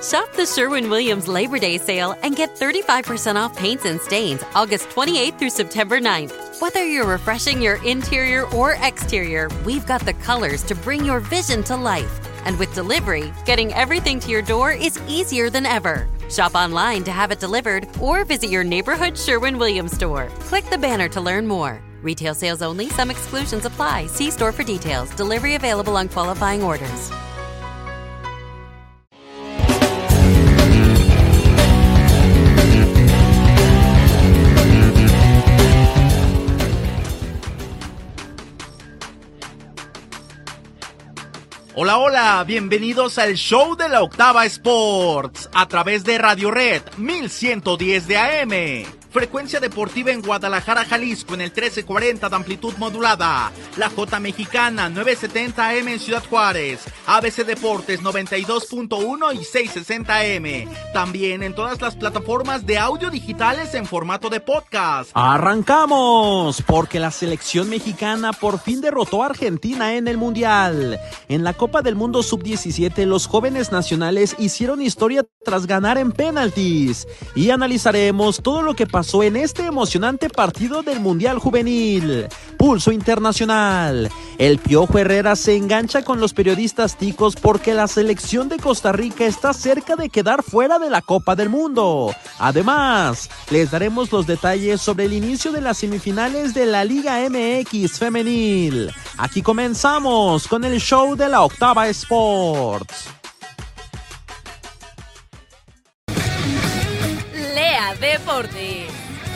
Shop the Sherwin-Williams Labor Day sale and get 35% off paints and stains August 28th through September 9th. Whether you're refreshing your interior or exterior, we've got the colors to bring your vision to life. And with delivery, getting everything to your door is easier than ever. Shop online to have it delivered or visit your neighborhood Sherwin-Williams store. Click the banner to learn more. Retail sales only. Some exclusions apply. See store for details. Delivery available on qualifying orders. Hola, hola, bienvenidos al show de la Octava Sports a través de Radio Red 1110 de AM. Frecuencia deportiva en Guadalajara, Jalisco en el 1340 de amplitud modulada. La J Mexicana 970 AM en Ciudad Juárez. ABC Deportes 92.1 y 660 AM. También en todas las plataformas de audio digitales en formato de podcast. ¡Arrancamos! Porque la selección mexicana por fin derrotó a Argentina en el Mundial. En la Copa del Mundo Sub-17, los jóvenes nacionales hicieron historia tras ganar en penaltis. Y analizaremos todo lo que pasó en este emocionante partido del Mundial Juvenil. Pulso Internacional. El Piojo Herrera se engancha con los periodistas ticos porque la selección de Costa Rica está cerca de quedar fuera de la Copa del Mundo. Además, les daremos los detalles sobre el inicio de las semifinales de la Liga MX Femenil. Aquí comenzamos con el show de la Octava Sports. Lea Deportes.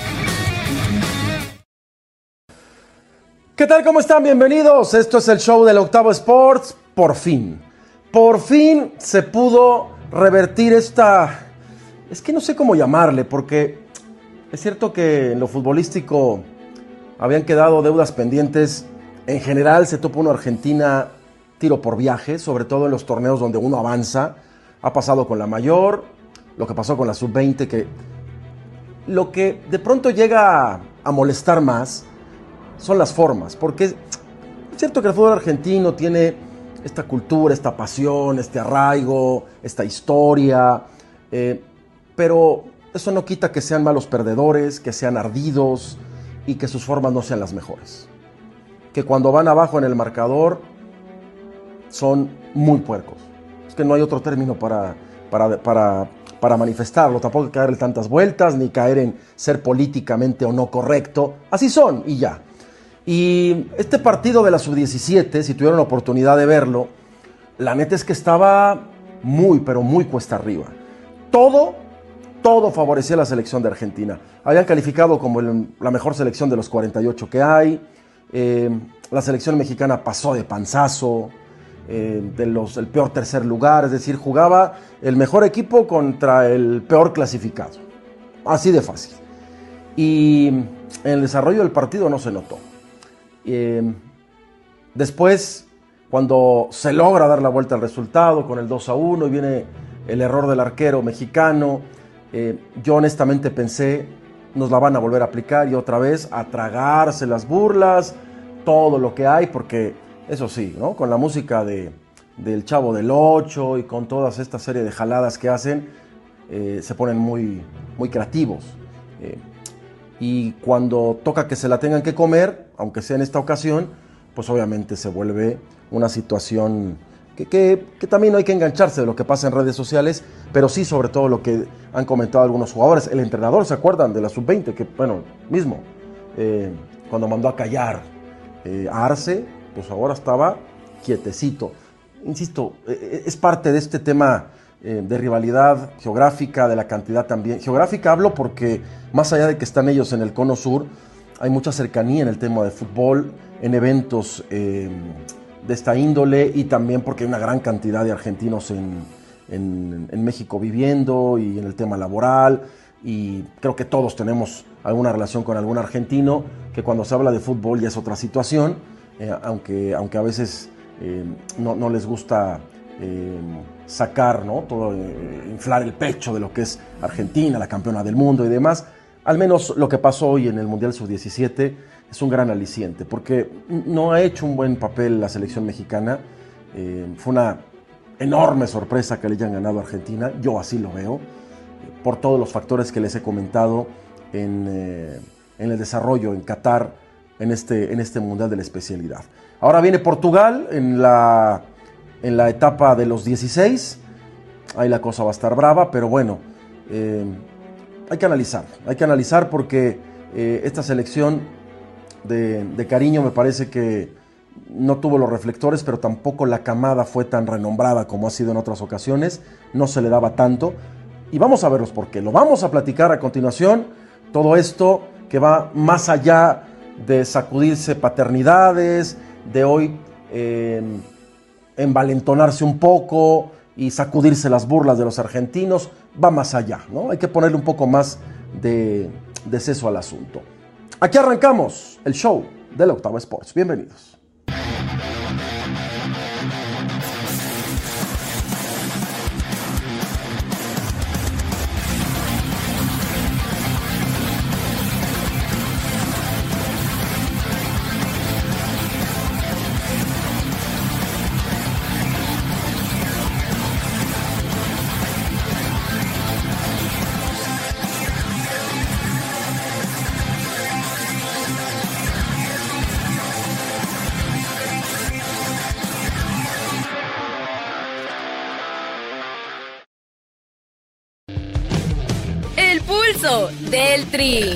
¿Qué tal? ¿Cómo están? Bienvenidos. Esto es el show del Octavo Sports. Por fin se pudo revertir esta... Es que no sé cómo llamarle, porque es cierto que en lo futbolístico habían quedado deudas pendientes. En general se topa una Argentina tiro por viaje, sobre todo en los torneos donde uno avanza. Ha pasado con la mayor, lo que pasó con la sub-20, que lo que de pronto llega a molestar más son las formas, porque es cierto que el fútbol argentino tiene esta cultura, esta pasión, este arraigo, esta historia, pero eso no quita que sean malos perdedores, que sean ardidos y que sus formas no sean las mejores. Que cuando van abajo en el marcador son muy puercos. Es que no hay otro término para manifestarlo. Tampoco hay que caerle tantas vueltas, ni caer en ser políticamente o no correcto. Así son y ya. Y este partido de la sub-17, si tuvieron la oportunidad de verlo, la neta es que estaba muy, pero muy cuesta arriba. Todo favorecía a la selección de Argentina. Habían calificado como la mejor selección de los 48 que hay. La selección mexicana pasó de panzazo, el peor tercer lugar, es decir, jugaba el mejor equipo contra el peor clasificado. Así de fácil. Y en el desarrollo del partido no se notó. Después, cuando se logra dar la vuelta al resultado con el 2-1 y viene el error del arquero mexicano, yo honestamente pensé, nos la van a volver a aplicar y otra vez a tragarse las burlas, todo lo que hay, porque eso sí, ¿no? Con la música del Chavo del Ocho y con toda esta serie de jaladas que hacen, se ponen muy, muy creativos. Y cuando toca que se la tengan que comer, aunque sea en esta ocasión, pues obviamente se vuelve una situación que también no hay que engancharse de lo que pasa en redes sociales, pero sí sobre todo lo que han comentado algunos jugadores. El entrenador, ¿se acuerdan de la sub-20? Que, bueno, mismo, cuando mandó a callar a Arce, pues ahora estaba quietecito. Insisto, es parte de este tema de rivalidad geográfica, de la cantidad también. Geográfica hablo porque más allá de que están ellos en el cono sur, hay mucha cercanía en el tema de fútbol, en eventos de esta índole, y también porque hay una gran cantidad de argentinos en México viviendo, y en el tema laboral, y creo que todos tenemos alguna relación con algún argentino, que cuando se habla de fútbol ya es otra situación, aunque a veces no les gusta sacar, ¿no? Todo, inflar el pecho de lo que es Argentina, la campeona del mundo y demás. Al menos lo que pasó hoy en el Mundial Sub-17 es un gran aliciente, porque no ha hecho un buen papel la selección mexicana. Fue una enorme sorpresa que le hayan ganado a Argentina, yo así lo veo, por todos los factores que les he comentado en el desarrollo en Qatar, en este Mundial de la especialidad. Ahora viene Portugal en la etapa de los 16, ahí la cosa va a estar brava, pero bueno, hay que analizar porque esta selección de Cariño me parece que no tuvo los reflectores, pero tampoco la camada fue tan renombrada como ha sido en otras ocasiones, no se le daba tanto, y vamos a verlos por qué, lo vamos a platicar a continuación, todo esto que va más allá de sacudirse paternidades, de hoy envalentonarse un poco y sacudirse las burlas de los argentinos, va más allá, ¿no? Hay que ponerle un poco más de seso al asunto. Aquí arrancamos el show de la Octava Sports. Bienvenidos. Del Tri.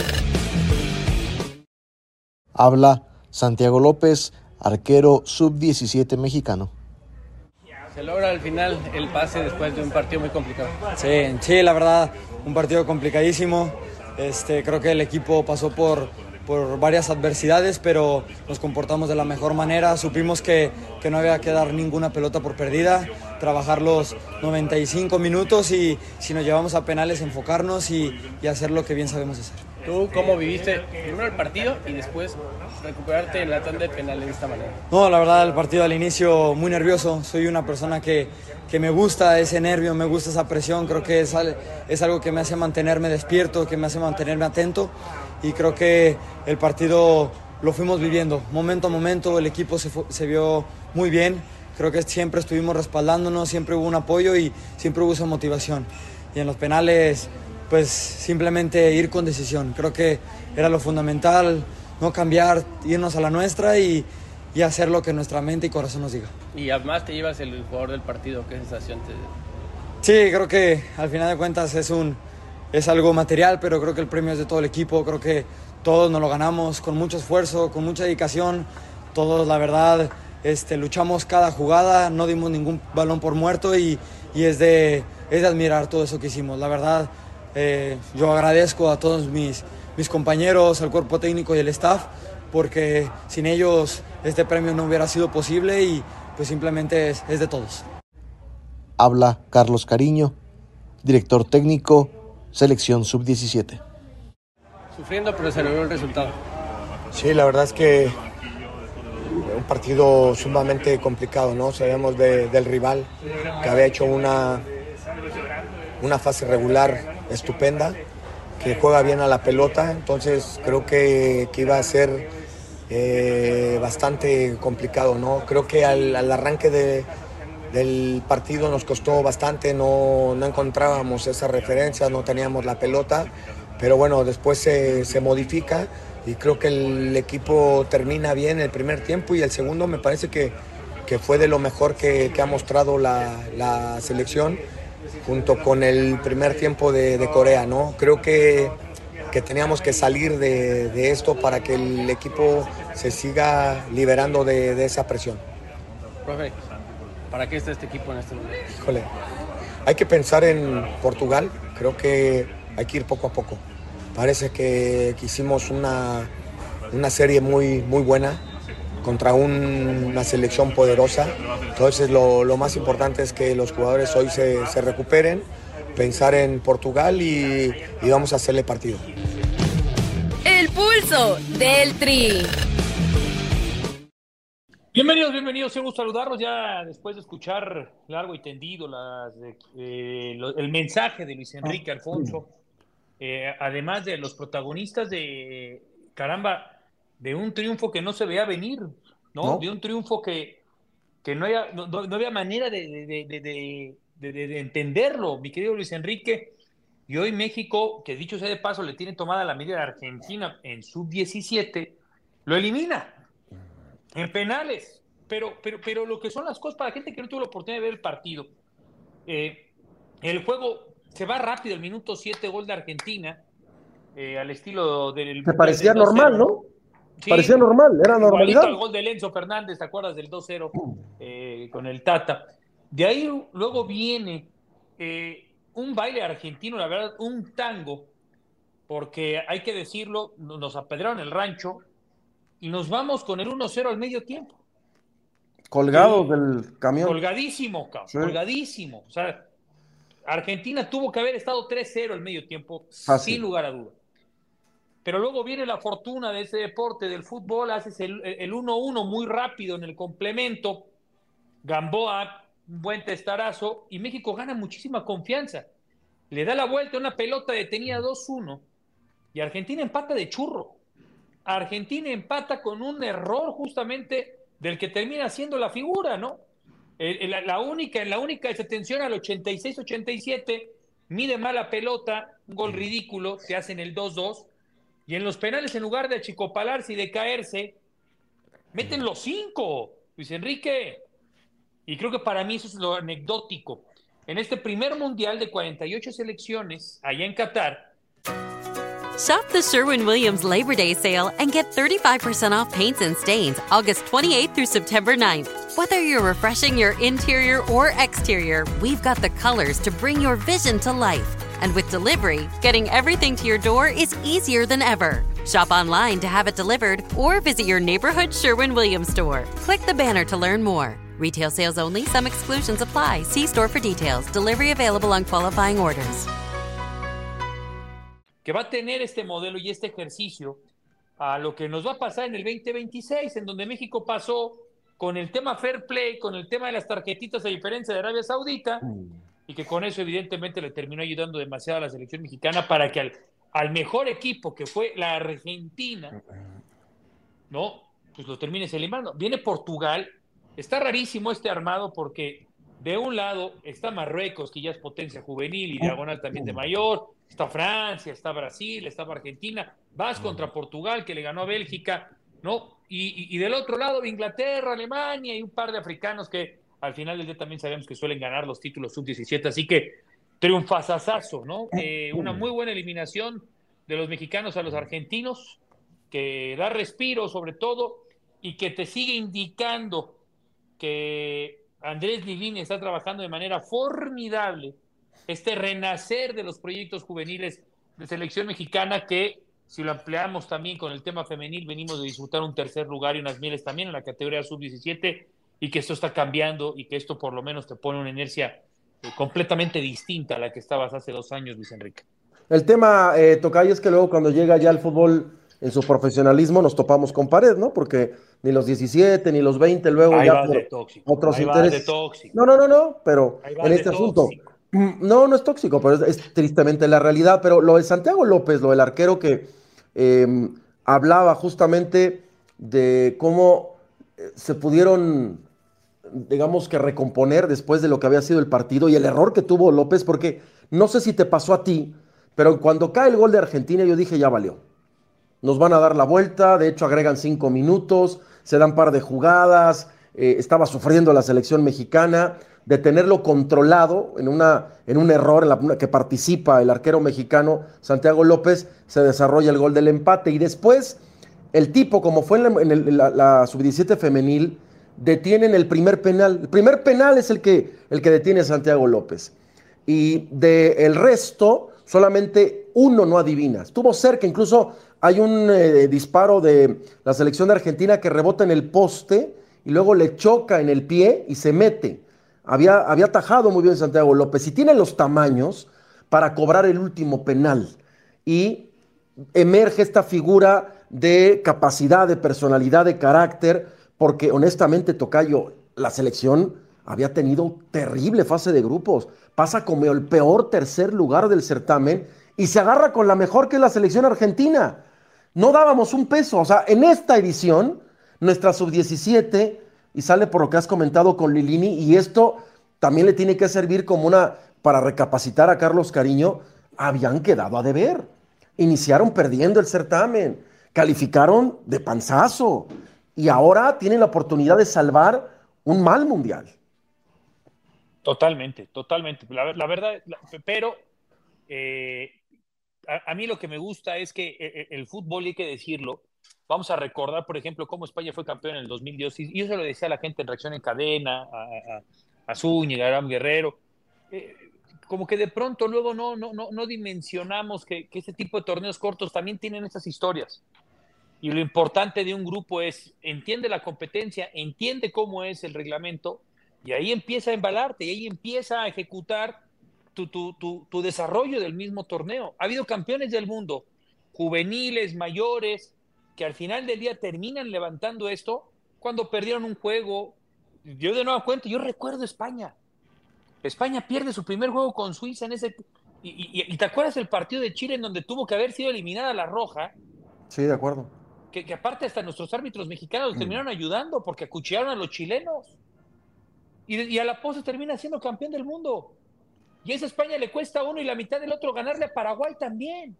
Habla Santiago López, arquero sub-17 mexicano. Se logra al final el pase después de un partido muy complicado. Sí, la verdad, un partido complicadísimo. Creo que el equipo pasó por varias adversidades, pero nos comportamos de la mejor manera. Supimos que no había que dar ninguna pelota por perdida, trabajar los 95 minutos y si nos llevamos a penales enfocarnos y hacer lo que bien sabemos hacer. ¿Tú cómo viviste primero el partido y después recuperarte en la tanda de penales de esta manera? No, la verdad, el partido al inicio muy nervioso. Soy una persona que me gusta ese nervio, me gusta esa presión. Creo que es algo que me hace mantenerme despierto, que me hace mantenerme atento. Y creo que el partido lo fuimos viviendo momento a momento. El equipo se vio muy bien. Creo que siempre estuvimos respaldándonos, siempre hubo un apoyo y siempre hubo esa motivación. Y en los penales, pues simplemente ir con decisión. Creo que era lo fundamental, no cambiar, irnos a la nuestra y hacer lo que nuestra mente y corazón nos diga. Y además te llevas el jugador del partido, ¿qué sensación te dio? Sí, creo que al final de cuentas es algo material, pero creo que el premio es de todo el equipo. Creo que todos nos lo ganamos con mucho esfuerzo, con mucha dedicación. Todos, la verdad, luchamos cada jugada, no dimos ningún balón por muerto y es de admirar todo eso que hicimos. La verdad, yo agradezco a todos mis compañeros, al cuerpo técnico y el staff, porque sin ellos este premio no hubiera sido posible y pues simplemente es de todos. Habla Carlos Cariño, director técnico, selección sub-17. Sufriendo, pero se logró el resultado. Sí, la verdad es que un partido sumamente complicado, ¿no? Sabíamos del rival, que había hecho una fase regular estupenda, que juega bien a la pelota, entonces creo que iba a ser bastante complicado, ¿no? Creo que al arranque del partido nos costó bastante, no encontrábamos esas referencias, no teníamos la pelota, pero bueno, después se modifica y creo que el equipo termina bien el primer tiempo y el segundo me parece que fue de lo mejor que ha mostrado la selección junto con el primer tiempo de Corea, ¿no? Creo que teníamos que salir de esto para que el equipo se siga liberando de esa presión. Profe, ¿para qué está este equipo en este momento? Híjole, hay que pensar en Portugal, creo que hay que ir poco a poco. Parece que hicimos una serie muy, muy buena contra una selección poderosa. Entonces lo más importante es que los jugadores hoy se recuperen, pensar en Portugal y vamos a hacerle partido. El pulso del Tri. Bienvenidos, un gusto saludarlos ya después de escuchar largo y tendido el mensaje de Luis Enrique Alfonso, además de los protagonistas de un triunfo que no se veía venir, ¿no? De un triunfo que que no había manera de entenderlo, mi querido Luis Enrique. Y hoy México, que dicho sea de paso, le tiene tomada la medida de Argentina en sub-17, lo elimina en penales. Pero lo que son las cosas para la gente que no tuvo la oportunidad de ver el partido, el juego se va rápido, el minuto 7, gol de Argentina, al estilo del... Que parecía del normal, ¿no? Sí, parecía normal, era normalidad. El gol de Enzo Fernández, ¿te acuerdas del 2-0 con el Tata? De ahí luego viene un baile argentino, la verdad, un tango, porque hay que decirlo, nos apedrearon el rancho y nos vamos con el 1-0 al medio tiempo. Colgados del camión. Colgadísimo, cabrón, sí. Colgadísimo. O sea, Argentina tuvo que haber estado 3-0 al medio tiempo, sin lugar a duda. Pero luego viene la fortuna de ese deporte, del fútbol, haces el 1-1 muy rápido en el complemento, Gamboa, un buen testarazo, y México gana muchísima confianza. Le da la vuelta, una pelota detenida 2-1, y Argentina empata de churro. Argentina empata con un error justamente del que termina siendo la figura, ¿no? En la única desatención al 86-87, mide mal la pelota, un gol ridículo, te hacen el 2-2, y en los penales, en lugar de achicopalarse y de caerse, meten los 5, Luis Enrique. Y creo que para mí eso es lo anecdótico. En este primer mundial de 48 selecciones, allá en Qatar. Shop the Sherwin-Williams Labor Day sale and get 35% off paints and stains August 28th through September 9th. Whether you're refreshing your interior or exterior, we've got the colors to bring your vision to life. And with delivery, getting everything to your door is easier than ever. Shop online to have it delivered or visit your neighborhood Sherwin-Williams store. Click the banner to learn more. Retail sales only. Some exclusions apply. See store for details. Delivery available on qualifying orders. Que va a tener este modelo y este ejercicio a lo que nos va a pasar en el 2026, en donde México pasó con el tema fair play, con el tema de las tarjetitas, a diferencia de Arabia Saudita, y que con eso evidentemente le terminó ayudando demasiado a la selección mexicana para que al mejor equipo, que fue la Argentina, ¿no? Pues lo termines eliminando. Viene Portugal, está rarísimo este armado porque de un lado está Marruecos, que ya es potencia juvenil y diagonal también de mayor, está Francia, está Brasil, está Argentina, vas contra Portugal, que le ganó a Bélgica, ¿no? Y del otro lado Inglaterra, Alemania y un par de africanos que al final del día también sabemos que suelen ganar los títulos sub-17, así que triunfazazazo, ¿no? Una muy buena eliminación de los mexicanos a los argentinos, que da respiro sobre todo y que te sigue indicando que Andrés Lilini está trabajando de manera formidable este renacer de los proyectos juveniles de selección mexicana, que si lo ampliamos también con el tema femenil, venimos de disfrutar un tercer lugar y unas mieles también en la categoría sub-17, y que esto está cambiando y que esto por lo menos te pone una inercia completamente distinta a la que estabas hace 2 años, Luis Enrique. El tema, Tocayo, es que luego cuando llega ya el fútbol en su profesionalismo nos topamos con pared, ¿no? Porque ni los 17 ni los 20 luego ahí ya por otros intereses. No, pero en este asunto no es tóxico, pero es tristemente la realidad. Pero lo de Santiago López, lo del arquero que hablaba justamente de cómo se pudieron, digamos que recomponer después de lo que había sido el partido y el error que tuvo López, porque no sé si te pasó a ti, pero cuando cae el gol de Argentina yo dije, ya valió. Nos van a dar la vuelta, de hecho agregan 5 minutos, se dan par de jugadas, estaba sufriendo la selección mexicana, de tenerlo controlado en un error en la que participa el arquero mexicano Santiago López, se desarrolla el gol del empate y después el tipo, como fue en la sub-17 femenil, detienen el primer penal. El primer penal es el que detiene a Santiago López. Y del resto, solamente uno no adivina. Estuvo cerca, incluso hay un disparo de la selección de Argentina que rebota en el poste y luego le choca en el pie y se mete. Había atajado muy bien Santiago López y tiene los tamaños para cobrar el último penal. Y emerge esta figura de capacidad, de personalidad, de carácter, porque honestamente, Tocayo, la selección había tenido terrible fase de grupos, pasa como el peor tercer lugar del certamen y se agarra con la mejor, que es la selección argentina. No dábamos un peso, o sea, en esta edición, nuestra sub-17 y sale por lo que has comentado con Lilini, y esto también le tiene que servir como para recapacitar a Carlos Cariño. Habían quedado a deber, iniciaron perdiendo el certamen, calificaron de panzazo, y ahora tienen la oportunidad de salvar un mal mundial. Totalmente. La verdad, pero a mí lo que me gusta es que el fútbol, hay que decirlo, vamos a recordar, por ejemplo, cómo España fue campeón en el 2010, y yo se lo decía a la gente en Reacción en Cadena, a Zúñiga, a Abraham Guerrero, como que de pronto luego no dimensionamos que este tipo de torneos cortos también tienen estas historias. Y lo importante de un grupo es, entiende la competencia, entiende cómo es el reglamento, y ahí empieza a embalarte, y ahí empieza a ejecutar tu desarrollo del mismo torneo. Ha habido campeones del mundo, juveniles, mayores, que al final del día terminan levantando esto cuando perdieron un juego. Yo de nueva cuenta, yo recuerdo España. España pierde su primer juego con Suiza en ese... Y ¿te acuerdas del partido de Chile en donde tuvo que haber sido eliminada la roja? Sí, de acuerdo. Que aparte hasta nuestros árbitros mexicanos terminaron ayudando porque acuchillaron a los chilenos. Y a la postre termina siendo campeón del mundo. Y a esa España le cuesta uno y la mitad del otro ganarle a Paraguay también.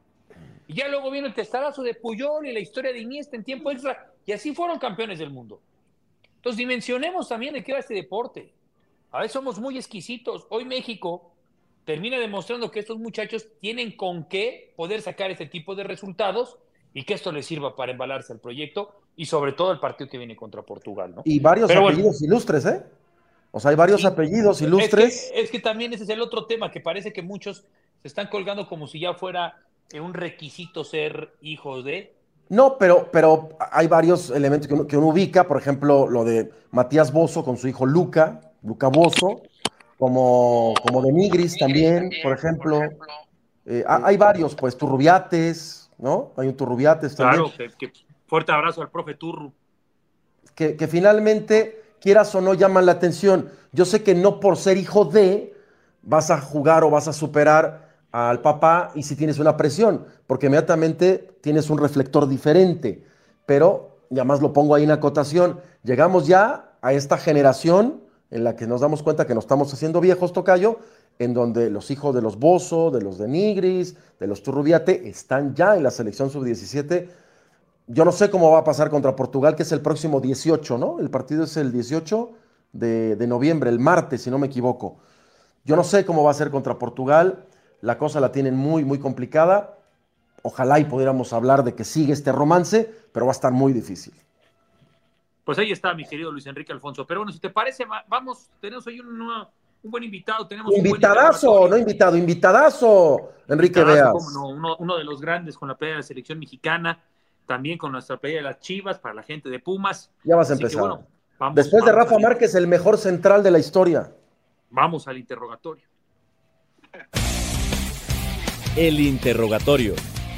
Y ya luego viene el testarazo de Puyol y la historia de Iniesta en tiempo extra. Y así fueron campeones del mundo. Entonces dimensionemos también de qué va este deporte. A veces somos muy exquisitos. Hoy México termina demostrando que estos muchachos tienen con qué poder sacar este tipo de resultados y que esto les sirva para embalarse al proyecto y sobre todo el partido que viene contra Portugal, ¿no? Y varios apellidos ilustres, ¿eh? O sea, hay varios apellidos ilustres. Es que también ese es el otro tema, que parece que muchos se están colgando como si ya fuera un requisito ser hijos de... No, pero hay varios elementos que uno ubica, por ejemplo, lo de Matías Bozzo con su hijo Luca Bozzo, como de Nigris también, por ejemplo. Hay varios, pues, Turrubiates, ¿no? Hay un Turrubiates también. Claro, que fuerte abrazo al profe Turru. Que finalmente, quieras o no, llaman la atención. Yo sé que no por ser hijo de vas a jugar o vas a superar al papá, y si tienes una presión, porque inmediatamente tienes un reflector diferente. Pero, y además lo pongo ahí en acotación, llegamos ya a esta generación en la que nos damos cuenta que nos estamos haciendo viejos, tocayo, en donde los hijos de los Bozzo, de los de Nigris, de los Turrubiate, están ya en la selección sub-17. Yo no sé cómo va a pasar contra Portugal, que es el próximo 18, ¿no? El partido es el 18 de noviembre, el martes, si no me equivoco. Yo no sé cómo va a ser contra Portugal. La cosa la tienen muy, muy complicada. Ojalá y pudiéramos hablar de que sigue este romance, pero va a estar muy difícil. Pues ahí está, mi querido Luis Enrique Alfonso. Pero bueno, si te parece, vamos, tenemos ahí un buen invitado. Invitadazo, invitadazo, Enrique Veas. Uno de los grandes con la playa de la selección mexicana, también con nuestra playa de las Chivas, para la gente de Pumas. Ya vas a empezar. Después de Rafa Márquez, el mejor central de la historia. Vamos al interrogatorio. El interrogatorio.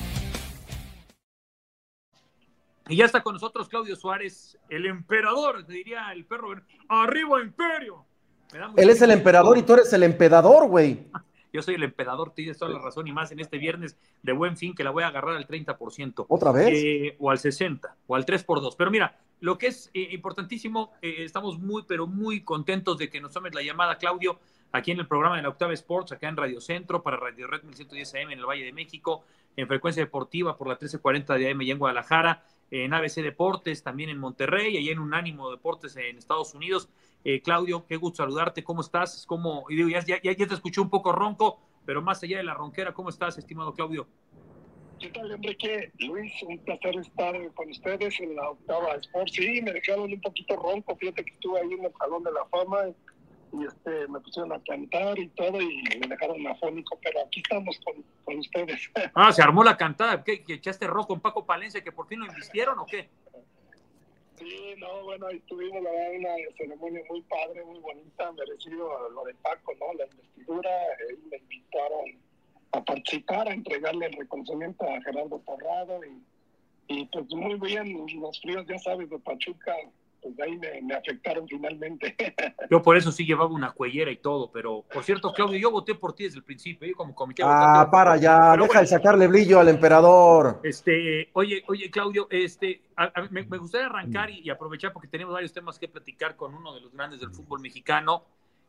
Y ya está con nosotros Claudio Suárez, el emperador, te diría el perro. ¡Arriba, imperio! Él es el emperador y tú eres el empedador, güey. Yo soy el emperador, tienes toda la razón, y más en este viernes de Buen Fin, que la voy a agarrar al 30%. ¿Otra vez? O al 60%, o al 3x2. Pero mira, lo que es importantísimo, estamos muy, pero muy contentos de que nos tomes la llamada, Claudio, aquí en el programa de la Octava Sports, acá en Radio Centro, para Radio Red 1110 AM en el Valle de México, en Frecuencia Deportiva por la 1340 de AM y en Guadalajara, en ABC Deportes, también en Monterrey, allá en Unánimo Deportes en Estados Unidos. Claudio, qué gusto saludarte, ¿cómo estás? Ya te escuché un poco ronco, pero más allá de la ronquera, ¿cómo estás, estimado Claudio? ¿Qué tal, Enrique? Luis, un placer estar con ustedes en la Octava Sports. Sí, me dejaron un poquito ronco, fíjate que estuve ahí en el Salón de la Fama y me pusieron a cantar y todo y me dejaron afónico, pero aquí estamos con ustedes. Se armó la cantada, ¿qué? ¿Que echaste rock con Paco Palencia, que por fin lo invistieron o qué? Sí, no, bueno, ahí tuvimos la verdad una ceremonia muy padre, muy bonita, merecido lo de Paco, ¿no? La investidura, me invitaron a participar, a entregarle el reconocimiento a Gerardo Torrado y pues muy bien, los fríos, ya sabes, de Pachuca pues ahí me afectaron finalmente. Yo por eso sí llevaba una cuellera y todo, pero por cierto, Claudio, yo voté por ti desde el principio, yo como comité votante. Para ya, deja de sacarle brillo al emperador. Oye, Claudio, me gustaría arrancar y aprovechar porque tenemos varios temas que platicar con uno de los grandes del fútbol mexicano.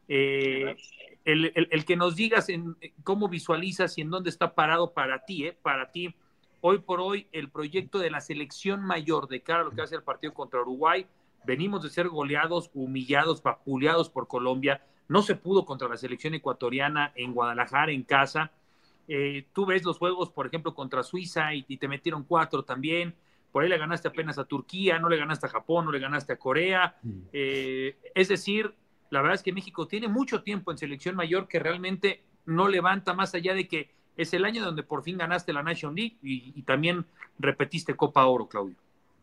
El que nos digas cómo visualizas y en dónde está parado para ti, hoy por hoy, el proyecto de la selección mayor de cara a lo que va a ser el partido contra Uruguay. Venimos de ser goleados, humillados, vapuleados por Colombia. No se pudo contra la selección ecuatoriana en Guadalajara, en casa. Tú ves los juegos, por ejemplo, contra Suiza y te metieron 4 también. Por ahí le ganaste apenas a Turquía, no le ganaste a Japón, no le ganaste a Corea. Es decir, la verdad es que México tiene mucho tiempo en selección mayor que realmente no levanta, más allá de que es el año donde por fin ganaste la Nation League y también repetiste Copa Oro, Claudio.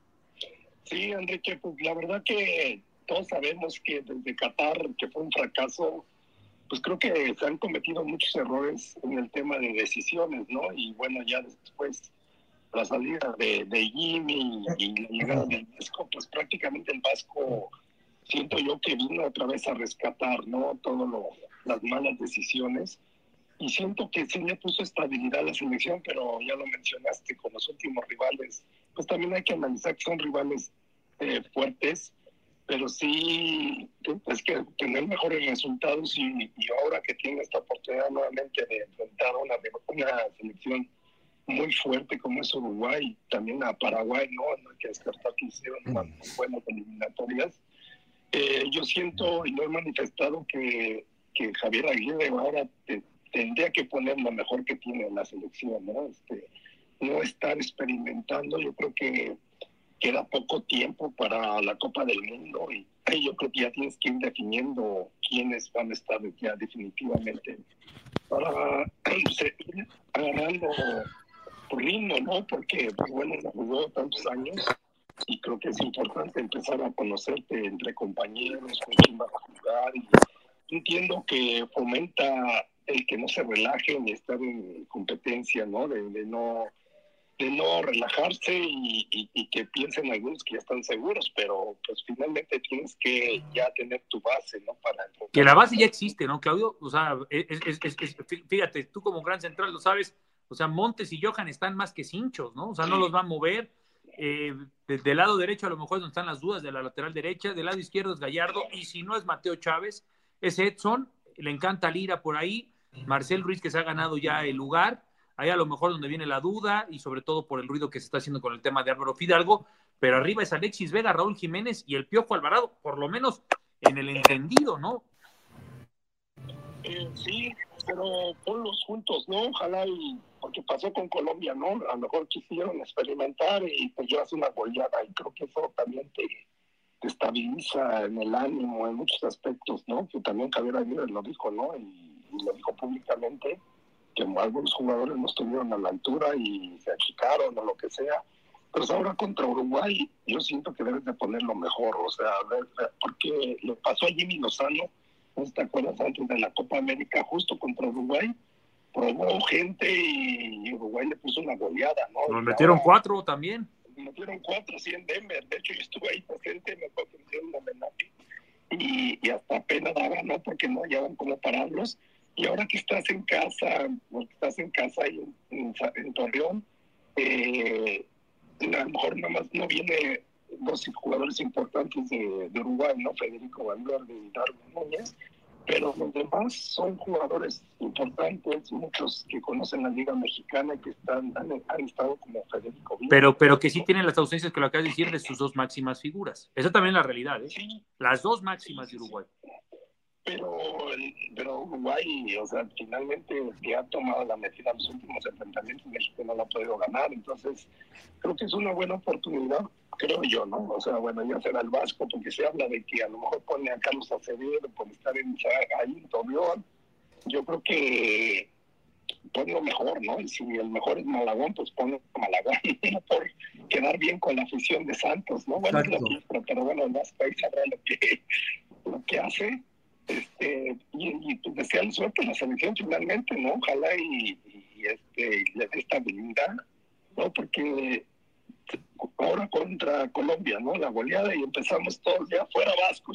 Sí, Enrique, pues la verdad que todos sabemos que desde Qatar, que fue un fracaso, pues creo que se han cometido muchos errores en el tema de decisiones, ¿no? Y bueno, ya después la salida de Jimmy y la llegada del Vasco, pues prácticamente el Vasco siento yo que vino otra vez a rescatar, ¿no? Todas las malas decisiones. Y siento que sí le puso estabilidad a la selección, pero ya lo mencionaste con los últimos rivales. Pues también hay que analizar que son rivales fuertes, pero sí es que tener mejores resultados y ahora que tiene esta oportunidad nuevamente de enfrentar una selección muy fuerte como es Uruguay, también a Paraguay, no hay que descartar que hicieron unas muy buenas eliminatorias. Yo siento y lo he manifestado que Javier Aguirre ahora tendría que poner lo mejor que tiene en la selección, ¿no? No estar experimentando. Yo creo que queda poco tiempo para la Copa del Mundo y yo creo que ya tienes que ir definiendo quiénes van a estar ya definitivamente para ir agarrando ritmo, ¿no? Porque, pues bueno, no jugó tantos años y creo que es importante empezar a conocerte entre compañeros, con quién va a jugar. Y entiendo que fomenta el que no se relajen y estar en competencia, ¿no? De no relajarse y que piensen algunos que ya están seguros, pero pues finalmente tienes que ya tener tu base, ¿no? Que la base ya existe, ¿no, Claudio? O sea, fíjate, tú como gran central lo sabes, o sea, Montes y Johan están más que cinchos, ¿no? O sea, no los va a mover. Del lado derecho a lo mejor es donde están las dudas de la lateral derecha, del lado izquierdo es Gallardo, y si no es Mateo Chávez, es Edson, le encanta Lira por ahí, Marcel Ruiz que se ha ganado ya el lugar, ahí a lo mejor donde viene la duda, y sobre todo por el ruido que se está haciendo con el tema de Álvaro Fidalgo, pero arriba es Alexis Vega, Raúl Jiménez y el Piojo Alvarado, por lo menos en el entendido, ¿no? Sí, pero ponlos juntos, ¿no? Ojalá porque pasó con Colombia, ¿no? A lo mejor quisieron experimentar y pues llevas una goleada y creo que eso también te estabiliza en el ánimo en muchos aspectos, ¿no? Que también Javier Aguirre lo dijo, ¿no? Y lo dijo públicamente, que algunos jugadores no estuvieron a la altura y se achicaron o lo que sea. Pero ahora contra Uruguay yo siento que debes de poner lo mejor, o sea, porque le pasó a Jimmy Lozano, ¿no te acuerdas? Antes de la Copa América, justo contra Uruguay, probó gente y Uruguay le puso una goleada, ¿no? Nos metieron 4 también. Metieron 4, sí, en Denver. De hecho, yo estuve ahí presente, me hicieron un homenaje y hasta pena daba, ¿no? Porque no hallaban cómo pararlos. Y ahora que estás en casa, ahí en Torreón, a lo mejor nada más no viene 2 jugadores importantes de Uruguay, ¿no? Federico Valverde y Darwin Núñez, pero los demás son jugadores importantes, muchos que conocen la Liga Mexicana y que han estado como Federico Valverde. Pero que sí tienen las ausencias que lo acabas de decir de sus 2 máximas figuras. Esa también es la realidad, ¿eh? Sí. Las 2 máximas de Uruguay. Pero Uruguay, o sea, finalmente que ha tomado la medida en los últimos enfrentamientos, México no la ha podido ganar, entonces creo que es una buena oportunidad, creo yo, ¿no? O sea, bueno, ya será el Vasco, porque se habla de que a lo mejor pone a Carlos Acevedo por estar ahí en Torreón. Yo creo que pone lo mejor, ¿no? Y si el mejor es Malagón, pues pone a Malagón, no por quedar bien con la afición de Santos, ¿no? Bueno, pero bueno, el Vasco ahí sabrá lo que hace. Y pues desearle suerte a la selección finalmente, ¿no? Ojalá y le dé estabilidad, ¿no? Porque ahora contra Colombia, ¿no? La goleada y empezamos todos ya fuera Vasco.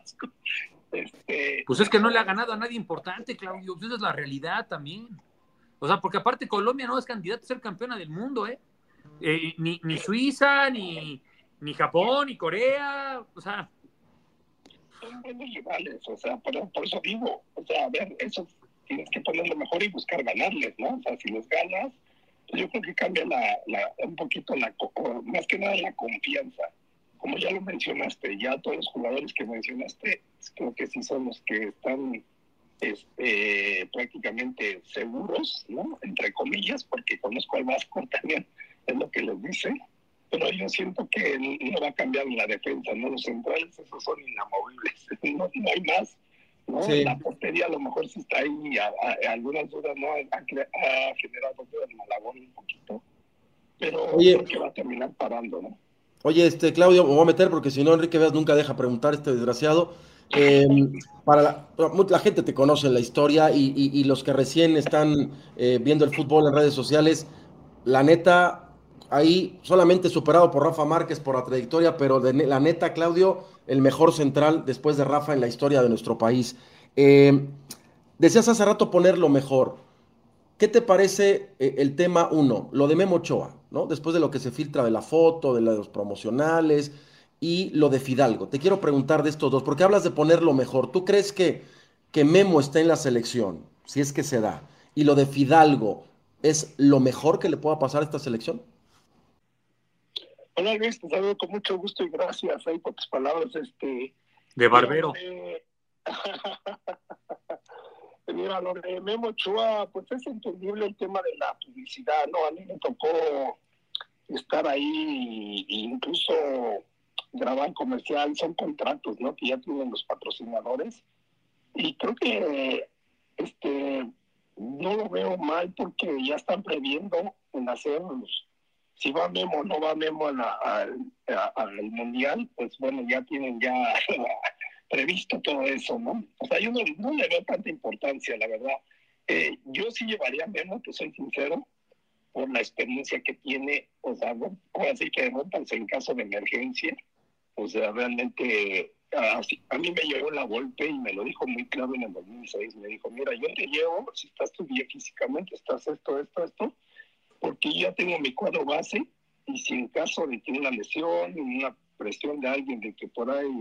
Pues es que no le ha ganado a nadie importante, Claudio. Esa es la realidad también. O sea, porque aparte Colombia no es candidato a ser campeona del mundo, ¿eh? Ni Suiza, ni Japón, ni Corea, o sea... Son buenos rivales, o sea, por eso digo, o sea, a ver, eso tienes que ponerlo mejor y buscar ganarles, ¿no? O sea, si los ganas, pues yo creo que cambia un poquito más que nada la confianza. Como ya lo mencionaste, ya todos los jugadores que mencionaste, creo que sí son los que están prácticamente seguros, ¿no? Entre comillas, porque conozco al Vasco también, es lo que les dice, pero yo siento que no va a cambiar la defensa, ¿no? Los centrales, esos son inamovibles, no hay más, ¿no? Sí. La portería a lo mejor sí está ahí, algunas dudas, ¿no? Ha generado dudas Malagón un poquito, pero creo que va a terminar parando, ¿no? Oye, Claudio, me voy a meter porque si no, Enrique Veas nunca deja preguntar, desgraciado. Para la gente te conoce en la historia y los que recién están viendo el fútbol en redes sociales, la neta, ahí solamente superado por Rafa Márquez por la trayectoria, pero la neta, Claudio, el mejor central después de Rafa en la historia de nuestro país. Decías hace rato ponerlo mejor. ¿Qué te parece el tema 1, lo de Memo Ochoa, ¿no? Después de lo que se filtra de la foto, de los promocionales y lo de Fidalgo. Te quiero preguntar de estos dos, porque hablas de ponerlo mejor. ¿Tú crees que Memo está en la selección, si es que se da, y lo de Fidalgo es lo mejor que le pueda pasar a esta selección? Hola Luis, te saludo con mucho gusto y gracias ahí por tus palabras. De barbero. Mira, lo de Memo Ochoa, pues es entendible el tema de la publicidad, ¿no? A mí me tocó estar ahí e incluso grabar comercial, son contratos, ¿no? Que ya tienen los patrocinadores. Y creo que no lo veo mal porque ya están previendo en hacerlos. Si va Memo o no va Memo al Mundial, pues bueno, ya tienen previsto todo eso, ¿no? O sea, yo no le veo tanta importancia, la verdad. Yo sí llevaría a Memo, te soy sincero, por la experiencia que tiene, o sea, ahora sí que rompanse en caso de emergencia. O sea, realmente, a mí me llegó la golpe y me lo dijo muy claro en el 2006. Me dijo, mira, yo te llevo, si estás tú bien físicamente, estás esto, porque yo ya tengo mi cuadro base y si en caso de que una lesión, una presión de alguien de que por ahí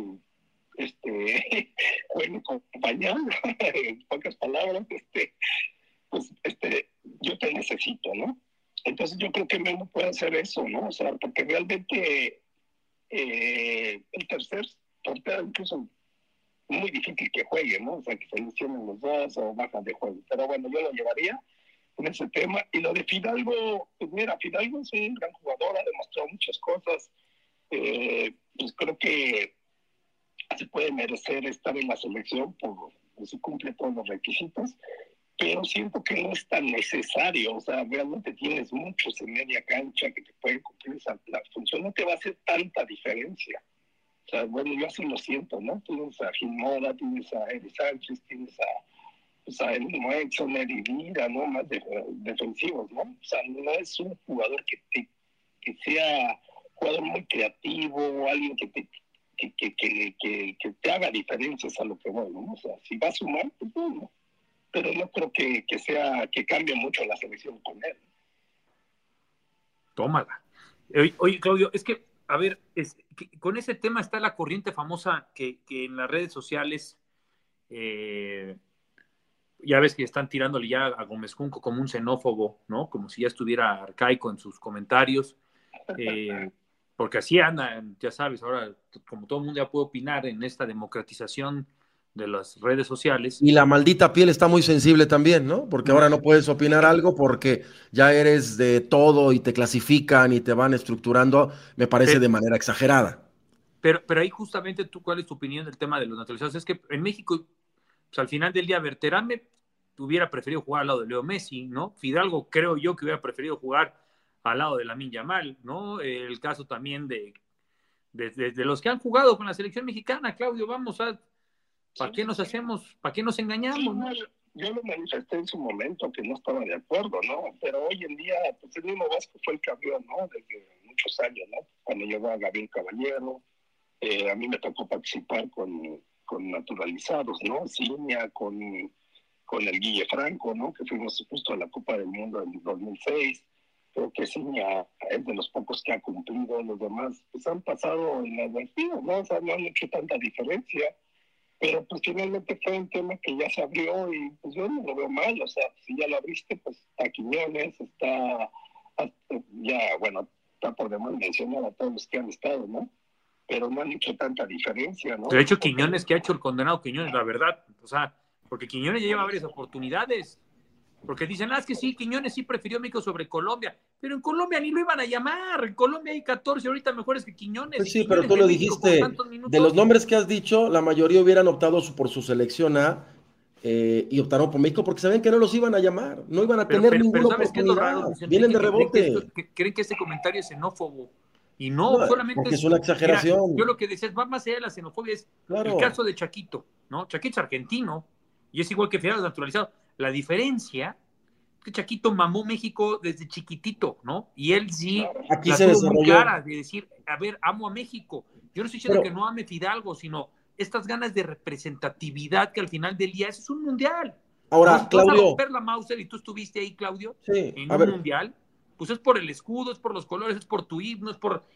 pueden acompañar, en pocas palabras, pues yo te necesito, ¿no? Entonces yo creo que Memo puede hacer eso, ¿no? O sea, porque realmente el tercer portero incluso muy difícil que juegue, ¿no? O sea, que se lesionen los dos o bajan de juego. Pero bueno, yo lo llevaría en ese tema. Y lo de Fidalgo, pues mira, Fidalgo es un gran jugador, ha demostrado muchas cosas. Pues creo que se puede merecer estar en la selección por si cumple todos los requisitos, pero siento que no es tan necesario. O sea, realmente tienes muchos en media cancha que te pueden cumplir la función, no te va a hacer tanta diferencia. O sea, bueno, yo así lo siento, ¿no? Tienes a Gil Moda, tienes a Eddie Sánchez, tienes a el mismo Edson, Eddie Vida, ¿no? Más defensivos, ¿no? O sea, no es un jugador que sea jugador muy creativo, alguien que te haga diferencias a lo que voy, ¿no? O sea, si va a sumar, pues bueno, pero no creo que cambie mucho la selección con él. Tómala. Oye, Claudio, es que, a ver, con ese tema está la corriente famosa que en las redes sociales, ya ves que están tirándole ya a Gómez Junco como un xenófobo, ¿no? Como si ya estuviera arcaico en sus comentarios. Porque así anda, ya sabes, ahora como todo el mundo ya puede opinar en esta democratización de las redes sociales. Y la maldita piel está muy sensible también, ¿no? Porque ahora no puedes opinar algo porque ya eres de todo y te clasifican y te van estructurando, me parece de manera exagerada. Pero ahí justamente tú, ¿cuál es tu opinión del tema de los naturalizados? Es que en México, pues al final del día, Berterame hubiera preferido jugar al lado de Leo Messi, ¿no? Fidalgo creo yo que hubiera preferido jugar al lado de Lamine Yamal, ¿no? El caso también de los que han jugado con la selección mexicana, Claudio, ¿para qué nos hacemos? ¿Para qué nos engañamos? ¿No? Yo lo manifesté en su momento que no estaba de acuerdo, ¿no? Pero hoy en día, pues el mismo Vasco fue el que abrió, ¿no? Desde muchos años, ¿no? Cuando llegó a Gabriel Caballero, a mí me tocó participar con naturalizados, ¿no? Ciña, con el Guille Franco, ¿no? Que fuimos justo a la Copa del Mundo en 2006. Creo que Ciña es de los pocos que ha cumplido. Los demás pues han pasado inadvertidos, ¿no? O sea, no han hecho tanta diferencia. Pero pues finalmente fue un tema que ya se abrió y pues yo no lo veo mal. O sea, si ya lo abriste, pues está Quiñones, está ya, bueno, está por demás mencionar a todos los que han estado, ¿no? Pero no han hecho tanta diferencia, ¿no? De hecho, Quiñones, que ha hecho el condenado Quiñones, la verdad, o sea, porque Quiñones ya lleva varias oportunidades, porque dicen, es que sí, Quiñones sí prefirió México sobre Colombia, pero en Colombia ni lo iban a llamar, en Colombia hay 14 ahorita mejores que Quiñones. Pues sí, Quiñones pero tú lo México dijiste, minutos, de los nombres que has dicho, la mayoría hubieran optado por su selección A y optaron por México porque sabían que no los iban a llamar, no iban a tener ninguna ¿sabes qué es lo oportunidad, raro, Luis vienen de Enrique? rebote. Creen que este comentario es xenófobo. Y no, No, solamente porque es una exageración. Mira, yo lo que decía es, va más allá de la xenofobia, es Claro. el caso de Chaquito, ¿no? Chaquito es argentino y es igual que Fidel naturalizado. La diferencia es que Chaquito mamó México desde chiquitito, ¿no? Y él sí Aquí la se tuvo desarrolló. muy clara de decir, a ver, amo a México. Yo no estoy diciendo Pero- que no ame Fidalgo, sino estas ganas de representatividad que al final del día es un mundial. Ahora, Vas a Claudio. romper la Mauser y tú estuviste ahí, Claudio, Sí, en a un ver. mundial, pues es por el escudo, es por los colores, es por tu himno, es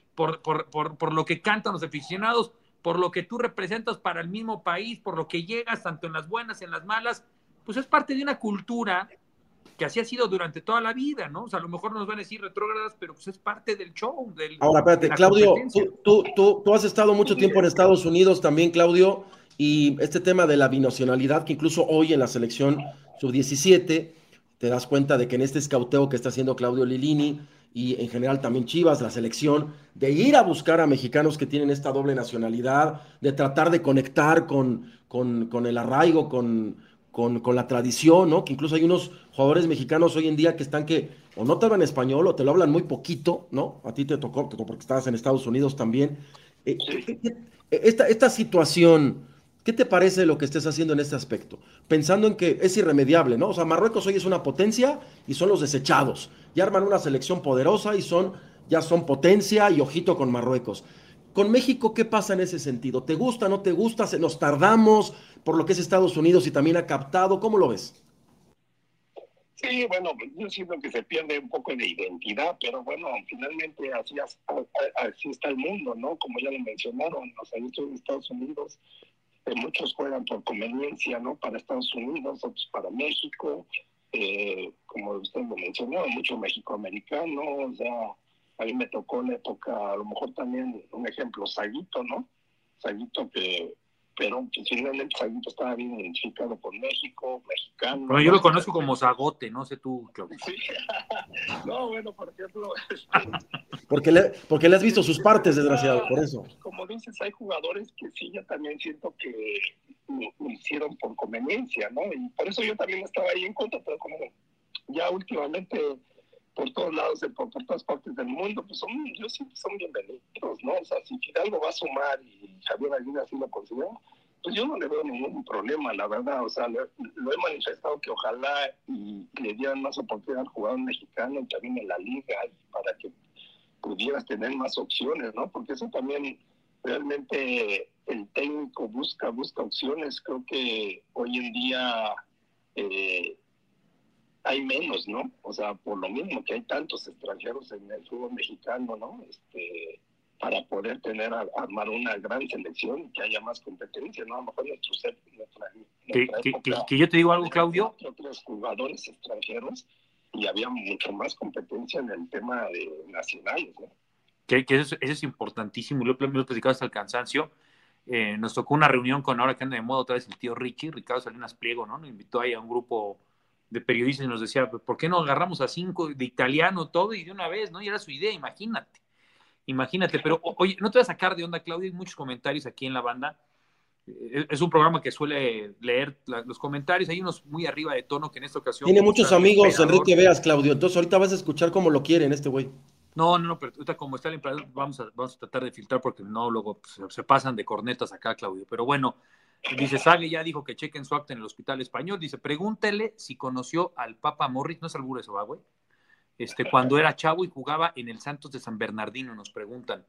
por lo que cantan los aficionados, por lo que tú representas para el mismo país, por lo que llegas tanto en las buenas, en las malas, pues es parte de una cultura que así ha sido durante toda la vida, ¿no? O sea, a lo mejor nos van a decir retrógradas, pero pues es parte del show. Ahora, espérate, Claudio, tú has estado mucho tiempo en Estados Unidos también, Claudio, y este tema de la binacionalidad, que incluso hoy en la selección sub-17, te das cuenta de que en este escauteo que está haciendo Claudio Lilini, y en general también Chivas, la selección, de ir a buscar a mexicanos que tienen esta doble nacionalidad, de tratar de conectar con el arraigo, con la tradición, ¿no? Que incluso hay unos jugadores mexicanos hoy en día que están que o no te hablan español o te lo hablan muy poquito, ¿no? A ti te tocó porque estabas en Estados Unidos también. Esta situación, ¿qué te parece lo que estés haciendo en este aspecto? Pensando en que es irremediable, ¿no? O sea, Marruecos hoy es una potencia y son los desechados. Ya arman una selección poderosa y ya son potencia y ojito con Marruecos. Con México, ¿qué pasa en ese sentido? ¿Te gusta, no te gusta? ¿Nos tardamos por lo que es Estados Unidos y también ha captado? ¿Cómo lo ves? Sí, bueno, yo siento que se pierde un poco de identidad, pero bueno, finalmente así está el mundo, ¿no? Como ya lo mencionaron, o sea, yo estoy en Estados Unidos, muchos juegan por conveniencia, ¿no? Para Estados Unidos, otros para México, como usted lo mencionó, mucho mexicoamericano, o sea, a mí me tocó en la época, a lo mejor también un ejemplo, Saguito, ¿no? Saguito pero pues, finalmente Saguito estaba bien identificado con México, mexicano. Bueno, yo lo conozco como Zagote, no sé tú, Claudio. Sí. No, bueno, por ejemplo... Porque le has visto sus partes, desgraciado, por eso. Como dices, hay jugadores que sí, yo también siento que lo hicieron por conveniencia, ¿no? Y por eso yo también estaba ahí en contra, pero como ya últimamente por todos lados, por todas partes del mundo, pues yo sí son bienvenidos, ¿no? O sea, si Fidalgo va a sumar y Javier Aguirre así lo considera, pues yo no le veo ningún problema, la verdad. O sea, lo he manifestado que ojalá y le dieran más oportunidad al jugador mexicano y también en la liga para que pudieras tener más opciones, ¿no? Porque eso también realmente el técnico busca opciones. Creo que hoy en día hay menos, ¿no? O sea, por lo mismo que hay tantos extranjeros en el fútbol mexicano, ¿no? Para poder armar una gran selección y que haya más competencia, ¿no? A lo mejor que yo te digo algo, Claudio. Otros jugadores extranjeros y había mucho más competencia en el tema de nacionales, ¿no? Que eso es importantísimo, lo hemos platicado hasta el cansancio. Nos tocó una reunión con, ahora que anda de moda otra vez, el tío Richie, Ricardo Salinas Pliego, ¿no? Nos invitó ahí a un grupo de periodistas y nos decía, ¿por qué no agarramos a 5 de italiano todo y de una vez, ¿no? Y era su idea, imagínate, pero oye, no te voy a sacar de onda, Claudio, hay muchos comentarios aquí en la banda. Es un programa que suele leer los comentarios, hay unos muy arriba de tono que en esta ocasión... Tiene muchos amigos, Enrique Veas, Claudio, entonces ahorita vas a escuchar cómo lo quieren este güey. No, pero ahorita como está el emperador, vamos a tratar de filtrar porque no, luego se pasan de cornetas acá, Claudio. Pero bueno, dice, Sague ya dijo que chequen su acta en el Hospital Español. Dice, pregúntele si conoció al Papa Morris. No es albur eso, ¿va, güey? cuando era chavo y jugaba en el Santos de San Bernardino, nos preguntan.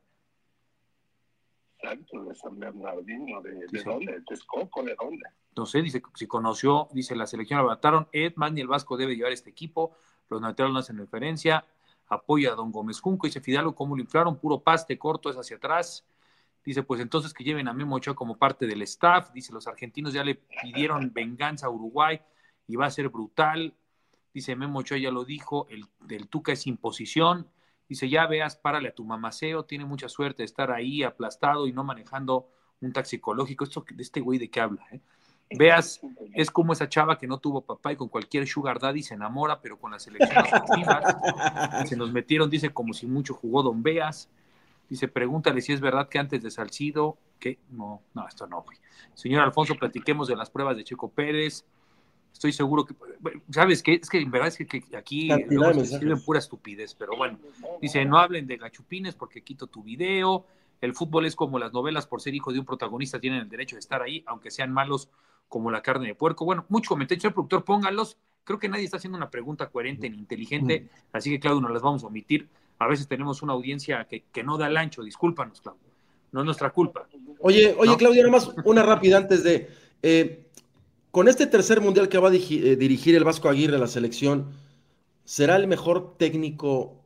Santos de San Bernardino, ¿de dónde? ¿De Texcoco? ¿De dónde? No sé, dice, si conoció, dice, la selección levantaron, Edman y el Vasco debe llevar este equipo, los naturales no hacen referencia, apoya a don Gómez Junco, dice Fidalgo, ¿cómo lo inflaron? Puro paste corto, es hacia atrás. Dice, pues entonces que lleven a Memo Ochoa como parte del staff. Dice, los argentinos ya le pidieron venganza a Uruguay y va a ser brutal. Dice, Memo Ochoa ya lo dijo, el Tuca es imposición. Dice, ya veas, párale a tu mamaceo, tiene mucha suerte de estar ahí aplastado y no manejando un taxi ecológico. Esto de este güey de qué habla, Veas, es como esa chava que no tuvo papá y con cualquier sugar daddy se enamora, pero con las selecciones ofensivas se nos metieron, dice, como si mucho jugó Don Veas. Dice, pregúntale si es verdad que antes de Salcido, que no, esto no, güey. Señor Alfonso, platiquemos de las pruebas de Checo Pérez. Estoy seguro que, ¿sabes qué? Es que en verdad es que aquí se escriben pura estupidez, pero bueno. Dice, no hablen de gachupines porque quito tu video. El fútbol es como las novelas, por ser hijo de un protagonista tienen el derecho de estar ahí, aunque sean malos como la carne de puerco. Bueno, mucho comentario, señor productor, pónganlos. Creo que nadie está haciendo una pregunta coherente ni inteligente, así que, Claudio, nos las vamos a omitir. A veces tenemos una audiencia que no da el ancho, discúlpanos, Claudio. No es nuestra culpa. Oye, ¿no? Claudio, nada más una rápida antes de... con este tercer mundial que va a dirigir el Vasco Aguirre a la selección, ¿será el mejor técnico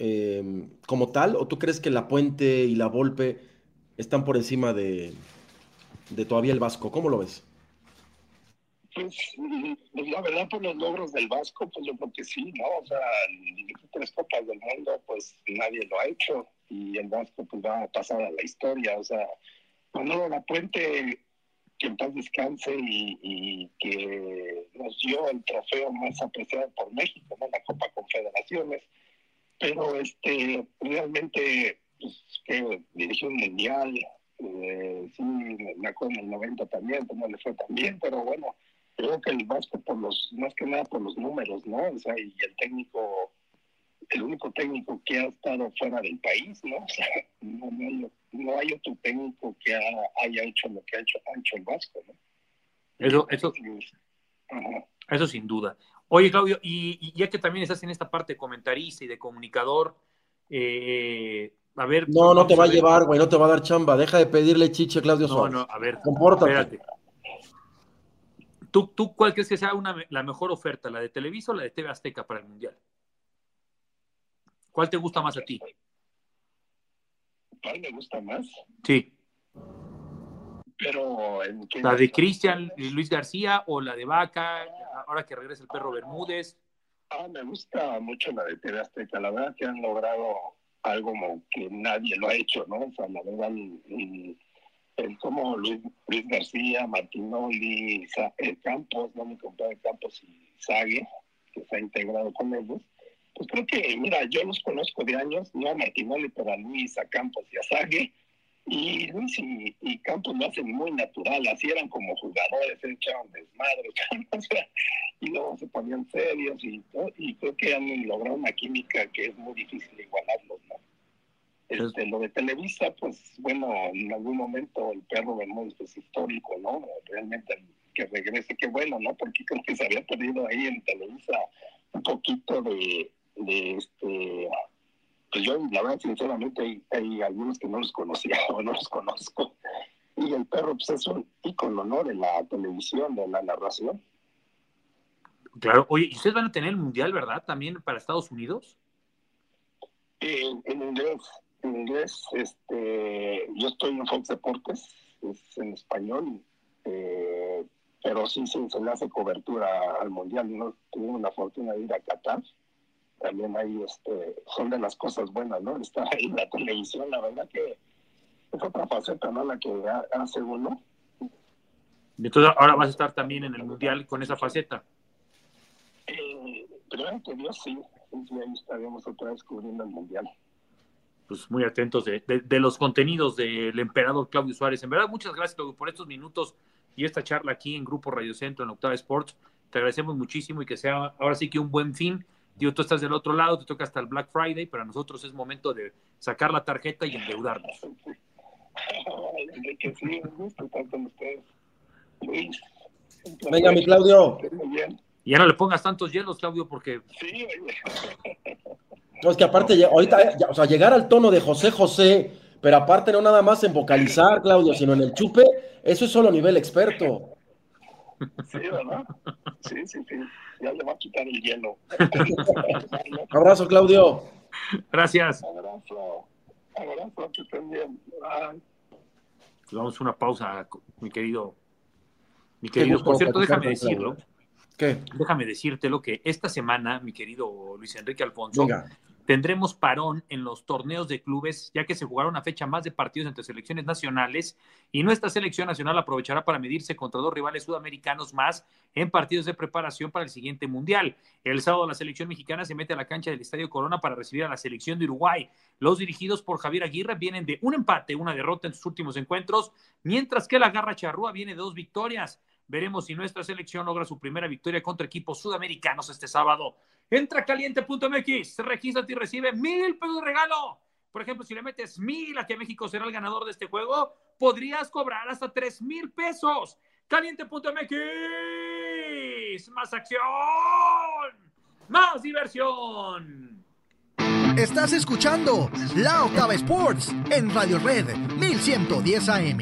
como tal? ¿O tú crees que La Puente y La Volpe están por encima de todavía el Vasco? ¿Cómo lo ves? Pues la verdad, por los logros del Vasco, pues yo creo que sí, ¿no? O sea, 3 copas del mundo, pues nadie lo ha hecho, y el Vasco pues va a pasar a la historia. O sea, Manolo Lapuente, que en paz descanse, y que nos dio el trofeo más apreciado por México, ¿no? La Copa Confederaciones, pero realmente, pues, que dirigió un mundial, sí, me acuerdo en el 90 también, pues no le fue tan bien, pero bueno, creo que el Vasco más que nada por los números, ¿no? O sea, y el único técnico que ha estado fuera del país, ¿no? O sea, no hay otro técnico que haya hecho lo que ha hecho el Vasco, ¿no? Eso sin duda. Oye, Claudio, y ya que también estás en esta parte de comentarista y de comunicador, a ver... No te va a llevar, güey, no te va a dar chamba. Deja de pedirle chiche, Claudio Suárez. No, a ver, compórtate. Espérate. ¿Tú cuál crees que sea la mejor oferta, la de Televisa o la de TV Azteca para el Mundial? ¿Cuál te gusta más a ti? ¿Cuál me gusta más? Sí. Pero ¿la de Cristian Luis García o la de Vaca, ahora que regresa el Perro Bermúdez? Me gusta mucho la de TV Azteca. La verdad que han logrado algo como que nadie lo ha hecho, ¿no? O sea, la verdad, como Luis García, Martinoli, Campos, ¿no? Mi compadre Campos y Sague, que se ha integrado con ellos. Pues creo que, mira, yo los conozco de años, no a Martinoli, pero a Luis, a Campos y a Sague. Y Luis y Campos lo hacen muy natural, así eran como jugadores, se echaban desmadre, o sea, y luego se ponían serios y creo que han logrado una química que es muy difícil igualarlos, ¿no? Lo de Televisa, pues bueno, en algún momento el Perro Bermúdez es histórico, ¿no? Realmente que regrese, qué bueno, ¿no? Porque creo que se había perdido ahí en Televisa un poquito de pues yo, la verdad, sinceramente, hay algunos que no los conocía o no los conozco. Y el Perro, pues, es un ícono, ¿no? De la televisión, de la narración. Claro. Oye, ¿y ustedes van a tener el Mundial, verdad? ¿También para Estados Unidos? En inglés, yo estoy en Fox Deportes, es en español, pero sí se le hace cobertura al Mundial. No tuvimos la fortuna de ir a Qatar. También ahí son de las cosas buenas, ¿no? Estar ahí en la televisión, la verdad que es otra faceta, ¿no? La que hace uno. Entonces ahora vas a estar también en el Mundial con esa faceta. Primero que Dios, sí, ahí estaremos otra vez cubriendo el Mundial. Pues muy atentos de los contenidos del emperador Claudio Suárez. En verdad, muchas gracias, Claudio, por estos minutos y esta charla aquí en Grupo Radio Centro, en Octava Sports. Te agradecemos muchísimo y que sea ahora sí que un buen fin. Digo, tú estás del otro lado, te toca hasta el Black Friday, pero a nosotros es momento de sacar la tarjeta y endeudarnos. Que sí, un gusto estar con ustedes. Luis. Venga, mi Claudio. Muy bien. Y ya no le pongas tantos hielos, Claudio, porque... Sí, oye. No, es que aparte, ahorita, o sea, llegar al tono de José José, pero aparte no nada más en vocalizar, Claudio, sino en el chupe, eso es solo nivel experto. Sí, ¿verdad? Sí. Ya le va a quitar el hielo. Abrazo, Claudio. Gracias. Abrazo, que estén bien. Bye. Pues vamos a una pausa, mi querido. Gusto, Por cierto, platicar déjame con decirlo. Claudio. ¿Qué? Déjame decírtelo que esta semana, mi querido Luis Enrique Alfonso, Venga. tendremos parón en los torneos de clubes, ya que se jugaron una fecha más de partidos entre selecciones nacionales y nuestra selección nacional aprovechará para medirse contra 2 rivales sudamericanos más en partidos de preparación para el siguiente mundial. El sábado la selección mexicana se mete a la cancha del Estadio Corona para recibir a la selección de Uruguay. Los dirigidos por Javier Aguirre vienen de un empate, una derrota en sus últimos encuentros, mientras que la Garra Charrúa viene de 2 victorias. Veremos si nuestra selección logra su primera victoria contra equipos sudamericanos este sábado. Entra a caliente.mx, regístrate y recibe 1,000 pesos de regalo. Por ejemplo, si le metes 1,000 a que México será el ganador de este juego, podrías cobrar hasta 3,000 pesos. Caliente.mx, más acción, más diversión. Estás escuchando La Octava Sports en Radio Red 1110 AM.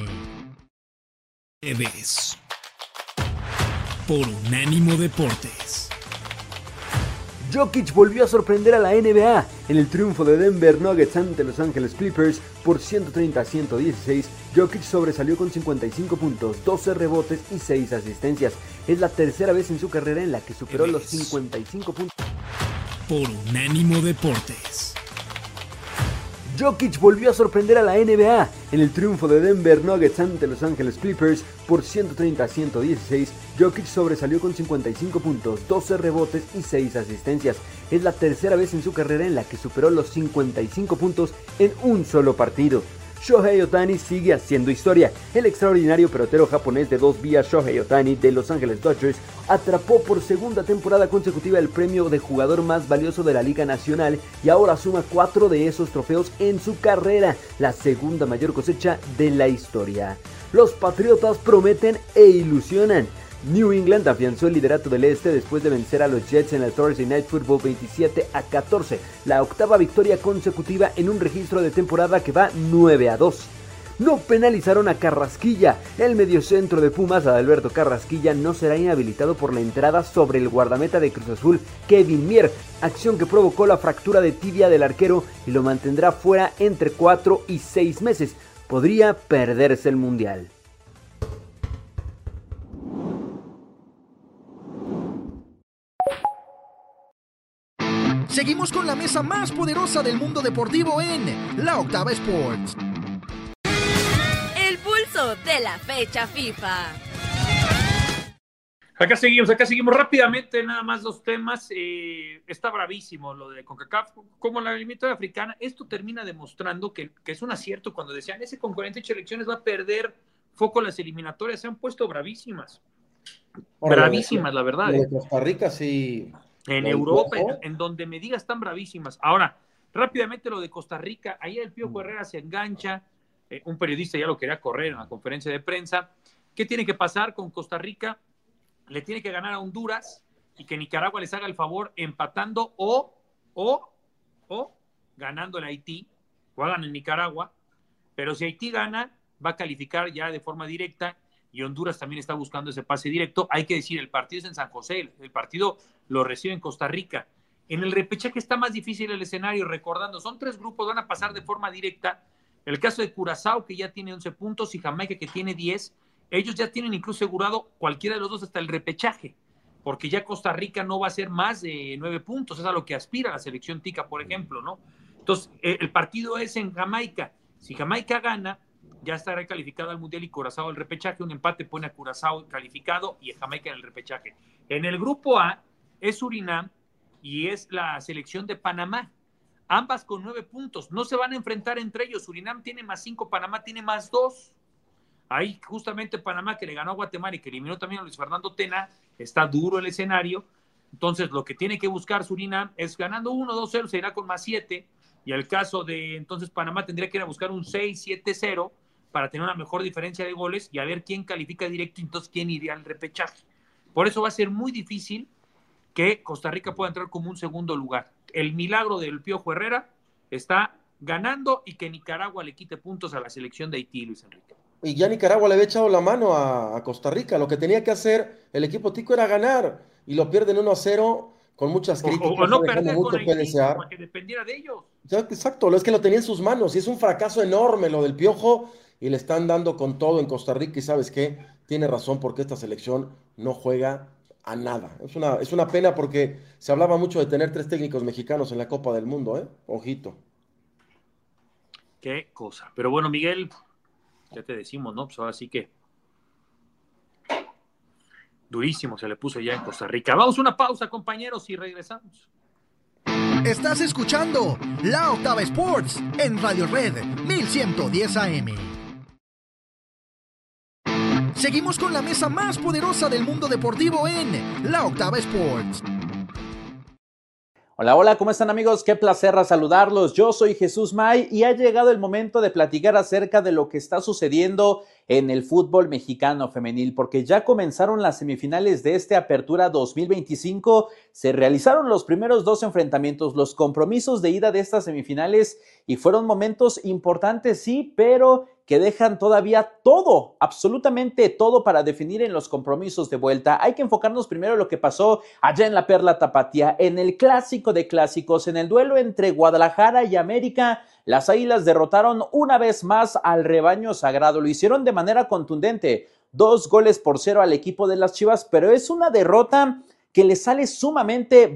Eves. Por Unánimo Deportes. Jokic volvió a sorprender a la NBA en el triunfo de Denver Nuggets ante Los Ángeles Clippers por 130-116. Jokic sobresalió con 55 puntos, 12 rebotes y 6 asistencias. Es la tercera vez en su carrera en la que superó los 55 puntos. Por Unánimo Deportes. Jokic volvió a sorprender a la NBA en el triunfo de Denver Nuggets ante Los Ángeles Clippers por 130-116. Jokic sobresalió con 55 puntos, 12 rebotes y 6 asistencias. Es la tercera vez en su carrera en la que superó los 55 puntos en un solo partido. Shohei Ohtani sigue haciendo historia. El extraordinario pelotero japonés de 2 vías Shohei Ohtani de Los Ángeles Dodgers atrapó por segunda temporada consecutiva el premio de jugador más valioso de la Liga Nacional y ahora suma 4 de esos trofeos en su carrera, la segunda mayor cosecha de la historia. Los Patriotas prometen e ilusionan. New England afianzó el liderato del este después de vencer a los Jets en el Thursday Night Football 27-14, la octava victoria consecutiva en un registro de temporada que va 9-2. No penalizaron a Carrasquilla. El mediocentro de Pumas, Adalberto Carrasquilla, no será inhabilitado por la entrada sobre el guardameta de Cruz Azul, Kevin Mier, acción que provocó la fractura de tibia del arquero y lo mantendrá fuera entre 4 y 6 meses. Podría perderse el Mundial. Seguimos con la mesa más poderosa del mundo deportivo en La Octava Sports. El pulso de la fecha FIFA. Acá seguimos rápidamente, nada más 2 temas. Está bravísimo lo de CONCACAF, como la eliminatoria africana. Esto termina demostrando que es un acierto cuando decían ese con 48 selecciones va a perder foco en las eliminatorias. Se han puesto bravísimas. Bravísimas, la verdad. Lo de Costa Rica sí. En Europa, en donde me digas, están bravísimas. Ahora, rápidamente lo de Costa Rica. Ayer el Piojo Herrera se engancha. Un periodista ya lo quería correr en la conferencia de prensa. ¿Qué tiene que pasar con Costa Rica? Le tiene que ganar a Honduras y que Nicaragua les haga el favor empatando o ganando en Haití o hagan en Nicaragua. Pero si Haití gana, va a calificar ya de forma directa y Honduras también está buscando ese pase directo. Hay que decir, el partido es en San José, el partido lo recibe en Costa Rica. En el repechaje está más difícil el escenario, recordando, son 3 grupos, van a pasar de forma directa. El caso de Curazao, que ya tiene 11 puntos, y Jamaica, que tiene 10, ellos ya tienen incluso asegurado cualquiera de los dos hasta el repechaje, porque ya Costa Rica no va a ser más de 9 puntos, es a lo que aspira la selección tica, por ejemplo, ¿no? Entonces, el partido es en Jamaica. Si Jamaica gana, ya estará calificado al Mundial y Curazao al repechaje. Un empate pone a Curazao calificado y a Jamaica en el repechaje. En el grupo A es Surinam y es la selección de Panamá. Ambas con 9 puntos. No se van a enfrentar entre ellos. Surinam tiene más 5, Panamá tiene más 2. Ahí justamente Panamá, que le ganó a Guatemala y que eliminó también a Luis Fernando Tena, está duro el escenario. Entonces lo que tiene que buscar Surinam es ganando 1-2-0, se irá con más 7. Y el caso de entonces Panamá tendría que ir a buscar un 6-7-0 para tener una mejor diferencia de goles y a ver quién califica directo y entonces quién iría al repechaje. Por eso va a ser muy difícil que Costa Rica pueda entrar como un segundo lugar. el milagro del Piojo Herrera está ganando y que Nicaragua le quite puntos a la selección de Haití, Luis Enrique. Y ya Nicaragua le había echado la mano a Costa Rica. Lo que tenía que hacer el equipo tico era ganar. Y lo pierden 1-0 con muchas críticas. O no perder mucho con Haití, PDCA. para que dependiera de ellos. Ya, exacto, es que lo tenía en sus manos. Y es un fracaso enorme lo del Piojo. Y le están dando con todo en Costa Rica. Y ¿sabes qué? Tiene razón porque esta selección no juega a nada. Es una pena porque se hablaba mucho de tener 3 técnicos mexicanos en la Copa del Mundo, ¿eh? Ojito. Qué cosa. Pero bueno, Miguel, ya te decimos, ¿no? Pues ahora sí que durísimo se le puso ya en Costa Rica. Vamos a una pausa, compañeros, y regresamos. Estás escuchando La Octava Sports en Radio Red 1110 AM. Seguimos con la mesa más poderosa del mundo deportivo en La Octava Sports. Hola, hola, ¿cómo están, amigos? Qué placer saludarlos. Yo soy Jesús May y ha llegado el momento de platicar acerca de lo que está sucediendo en el fútbol mexicano femenil, porque ya comenzaron las semifinales de esta Apertura 2025, se realizaron los primeros 2 enfrentamientos, los compromisos de ida de estas semifinales, y fueron momentos importantes, sí, pero que dejan todavía todo, absolutamente todo para definir en los compromisos de vuelta. Hay que enfocarnos primero en lo que pasó allá en la Perla Tapatía, en el clásico de clásicos, en el duelo entre Guadalajara y América. Las Águilas derrotaron una vez más al rebaño sagrado, lo hicieron de manera contundente, 2-0 al equipo de las Chivas, pero es una derrota que le sale sumamente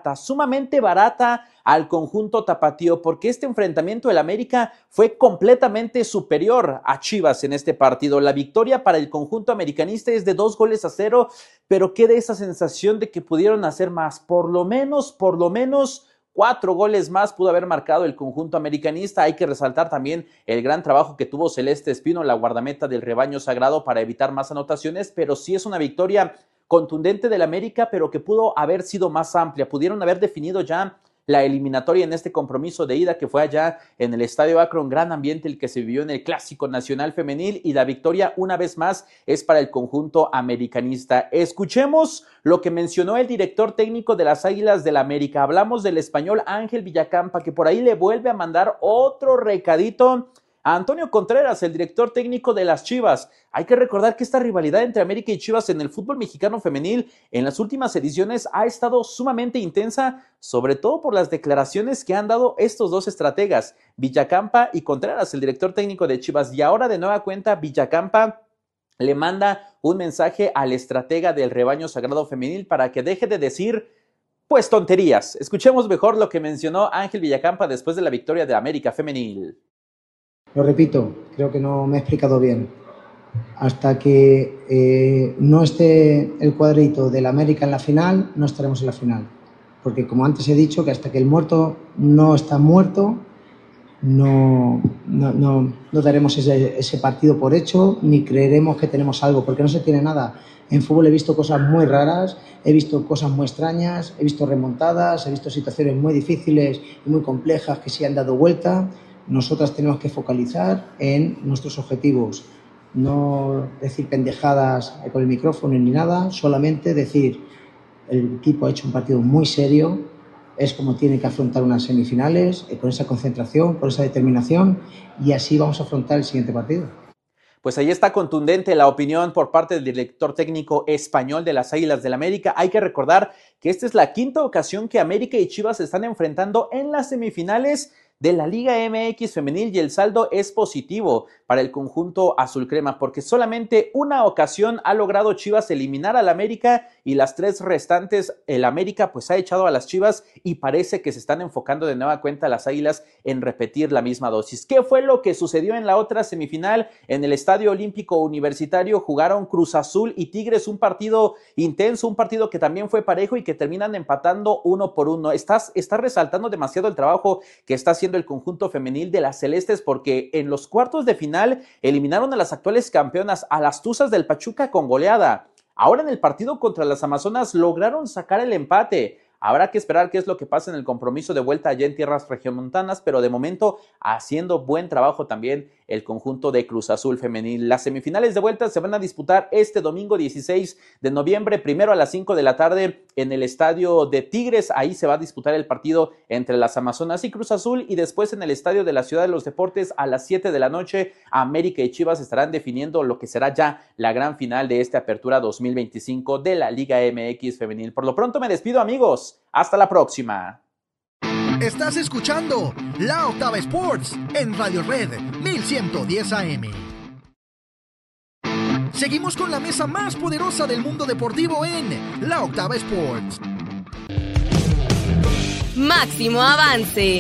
barata al conjunto tapatío, porque este enfrentamiento del América fue completamente superior a Chivas en este partido. La victoria para el conjunto americanista es de 2-0, pero queda esa sensación de que pudieron hacer más, por lo menos 4 goles más pudo haber marcado el conjunto americanista. Hay que resaltar también el gran trabajo que tuvo Celeste Espino, la guardameta del rebaño sagrado, para evitar más anotaciones, pero sí es una victoria contundente del América, pero que pudo haber sido más amplia. Pudieron haber definido ya la eliminatoria en este compromiso de ida que fue allá en el Estadio Akron. Gran ambiente el que se vivió en el Clásico Nacional Femenil, y la victoria una vez más es para el conjunto americanista. Escuchemos lo que mencionó el director técnico de las Águilas del América. Hablamos del español Ángel Villacampa, que por ahí le vuelve a mandar otro recadito a Antonio Contreras, el director técnico de las Chivas. Hay que recordar que esta rivalidad entre América y Chivas en el fútbol mexicano femenil en las últimas ediciones ha estado sumamente intensa, sobre todo por las declaraciones que han dado estos 2 estrategas, Villacampa y Contreras, el director técnico de Chivas. Y ahora de nueva cuenta Villacampa le manda un mensaje al estratega del rebaño sagrado femenil para que deje de decir pues tonterías. Escuchemos mejor lo que mencionó Ángel Villacampa después de la victoria de América femenil. Lo repito, creo que no me he explicado bien. Hasta que no esté el cuadrito del América en la final, no estaremos en la final. Porque como antes he dicho, que hasta que el muerto no está muerto, no daremos ese partido por hecho, ni creeremos que tenemos algo, porque no se tiene nada. En fútbol he visto cosas muy raras, he visto cosas muy extrañas, he visto remontadas, he visto situaciones muy difíciles y muy complejas que sí han dado vuelta. Nosotras tenemos que focalizar en nuestros objetivos, no decir pendejadas con el micrófono ni nada, solamente decir el equipo ha hecho un partido muy serio, es como tiene que afrontar unas semifinales, con esa concentración, con esa determinación, y así vamos a afrontar el siguiente partido. Pues ahí está contundente la opinión por parte del director técnico español de las Águilas del América. Hay que recordar que esta es la 5ª ocasión que América y Chivas se están enfrentando en las semifinales de la Liga MX femenil, y el saldo es positivo para el conjunto azul crema, porque solamente una ocasión ha logrado Chivas eliminar al América, y las 3 restantes el América pues ha echado a las Chivas, y parece que se están enfocando de nueva cuenta las Águilas en repetir la misma dosis. ¿Qué fue lo que sucedió en la otra semifinal? En el Estadio Olímpico Universitario jugaron Cruz Azul y Tigres, un partido intenso, un partido que también fue parejo y que terminan empatando 1-1. Está resaltando demasiado el trabajo que está haciendo el conjunto femenil de las Celestes, porque en los cuartos de final eliminaron a las actuales campeonas, a las Tuzas del Pachuca, con goleada. Ahora en el partido contra las Amazonas lograron sacar el empate. Habrá que esperar qué es lo que pasa en el compromiso de vuelta allá en tierras regiomontanas, pero de momento haciendo buen trabajo también el conjunto de Cruz Azul femenil. Las semifinales de vuelta se van a disputar este domingo 16 de noviembre, primero a las 5 de la tarde en el estadio de Tigres. Ahí se va a disputar el partido entre las Amazonas y Cruz Azul, y después en el estadio de la Ciudad de los Deportes a las 7 de la noche, América y Chivas estarán definiendo lo que será ya la gran final de esta apertura 2025 de la Liga MX femenil. Por lo pronto me despido, amigos. Hasta la próxima. Estás escuchando La Octava Sports en Radio Red 1110 AM. Seguimos con la mesa más poderosa del mundo deportivo en La Octava Sports. Máximo avance.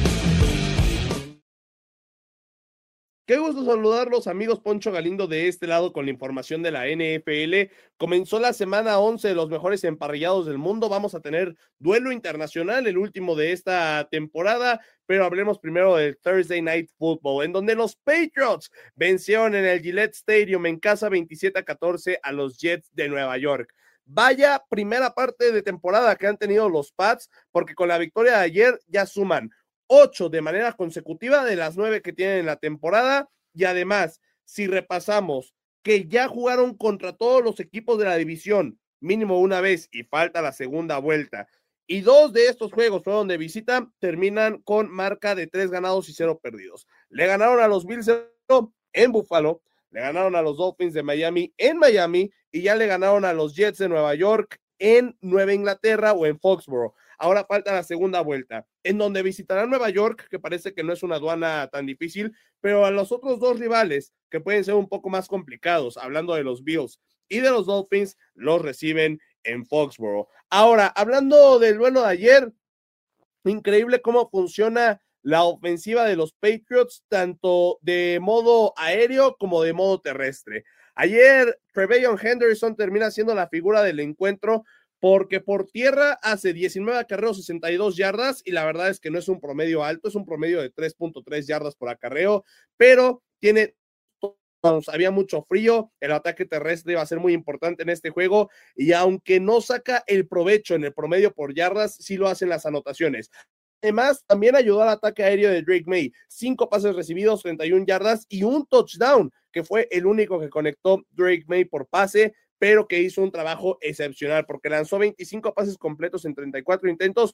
Qué gusto saludarlos, amigos. Poncho Galindo de este lado con la información de la NFL. Comenzó la semana 11 de los mejores emparrillados del mundo. Vamos a tener duelo internacional, el último de esta temporada, pero hablemos primero del Thursday Night Football, en donde los Patriots vencieron en el Gillette Stadium en casa 27-14 a los Jets de Nueva York. Vaya primera parte de temporada que han tenido los Pats, porque con la victoria de ayer ya suman 8 de manera consecutiva de las 9 que tienen en la temporada, y además, si repasamos que ya jugaron contra todos los equipos de la división, mínimo una vez, y falta la segunda vuelta, y 2 de estos juegos fueron de visita, terminan con marca de 3 ganados y 0 perdidos. Le ganaron a los Bills en Buffalo, le ganaron a los Dolphins de Miami en Miami, y ya le ganaron a los Jets de Nueva York en Nueva Inglaterra o en Foxborough. Ahora falta la segunda vuelta, en donde visitarán Nueva York, que parece que no es una aduana tan difícil, pero a los otros 2 rivales, que pueden ser un poco más complicados, hablando de los Bills y de los Dolphins, los reciben en Foxborough. Ahora, hablando del duelo de ayer, increíble cómo funciona la ofensiva de los Patriots, tanto de modo aéreo como de modo terrestre. Ayer, Trevelyan Henderson termina siendo la figura del encuentro, porque por tierra hace 19 acarreos, 62 yardas, y la verdad es que no es un promedio alto, es un promedio de 3.3 yardas por acarreo, pero había mucho frío, el ataque terrestre iba a ser muy importante en este juego, y aunque no saca el provecho en el promedio por yardas, sí lo hacen las anotaciones. Además, también ayudó al ataque aéreo de Drake May, 5 pases recibidos, 31 yardas y un touchdown, que fue el único que conectó Drake May por pase, pero que hizo un trabajo excepcional, porque lanzó 25 pases completos en 34 intentos,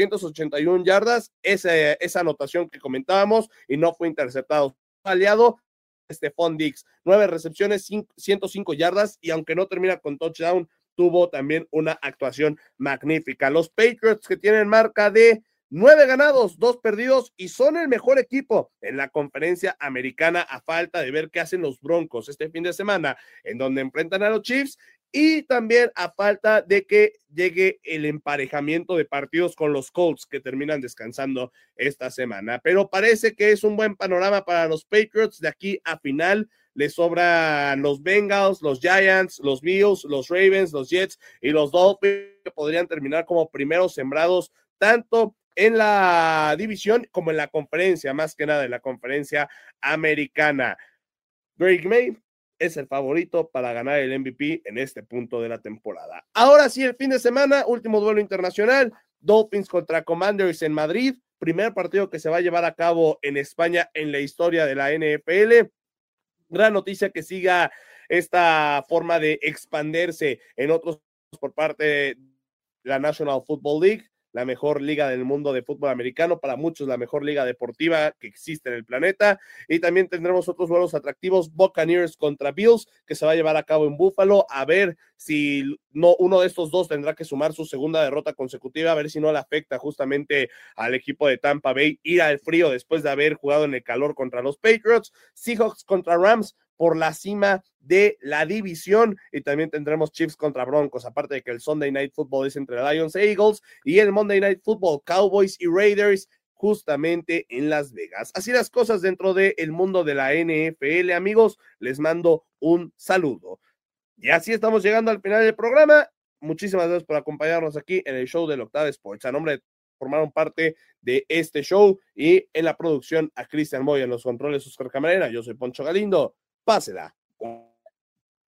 281 yardas, esa anotación que comentábamos, y no fue interceptado. Aliado, Stephon Diggs, 9 recepciones, 105 yardas, y aunque no termina con touchdown, tuvo también una actuación magnífica. Los Patriots, que tienen marca de 9 ganados, 2 perdidos, y son el mejor equipo en la conferencia americana, a falta de ver qué hacen los Broncos este fin de semana, en donde enfrentan a los Chiefs, y también a falta de que llegue el emparejamiento de partidos con los Colts, que terminan descansando esta semana. Pero parece que es un buen panorama para los Patriots de aquí a final. Les sobran los Bengals, los Giants, los Bills, los Ravens, los Jets y los Dolphins, que podrían terminar como primeros sembrados, tanto en la división como en la conferencia, más que nada en la conferencia americana. Drake May es el favorito para ganar el MVP en este punto de la temporada. Ahora sí, el fin de semana, último duelo internacional, Dolphins contra Commanders en Madrid, primer partido que se va a llevar a cabo en España en la historia de la NFL. Gran noticia que siga esta forma de expandirse en otros por parte de la National Football League, la mejor liga del mundo de fútbol americano, para muchos la mejor liga deportiva que existe en el planeta, y también tendremos otros duelos atractivos, Buccaneers contra Bills, que se va a llevar a cabo en Buffalo, a ver si no uno de estos dos tendrá que sumar su segunda derrota consecutiva, a ver si no le afecta justamente al equipo de Tampa Bay ir al frío después de haber jugado en el calor contra los Patriots. Seahawks contra Rams por la cima de la división, y también tendremos Chiefs contra Broncos, aparte de que el Sunday Night Football es entre Lions e Eagles, y el Monday Night Football, Cowboys y Raiders, justamente en Las Vegas. Así las cosas dentro del mundo de la NFL, amigos, les mando un saludo. Y así estamos llegando al final del programa. Muchísimas gracias por acompañarnos aquí en el show de la Octava Sports. A nombre de formaron parte de este show, y en la producción a Cristian Moya, en los controles Oscar Camarena, yo soy Poncho Galindo. Pásela.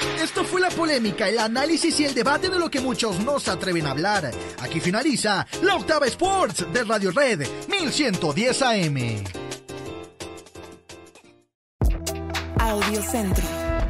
Esto fue la polémica, el análisis y el debate de lo que muchos no se atreven a hablar. Aquí finaliza la Octava Sports de Radio Red 1110 AM. Audiocentro.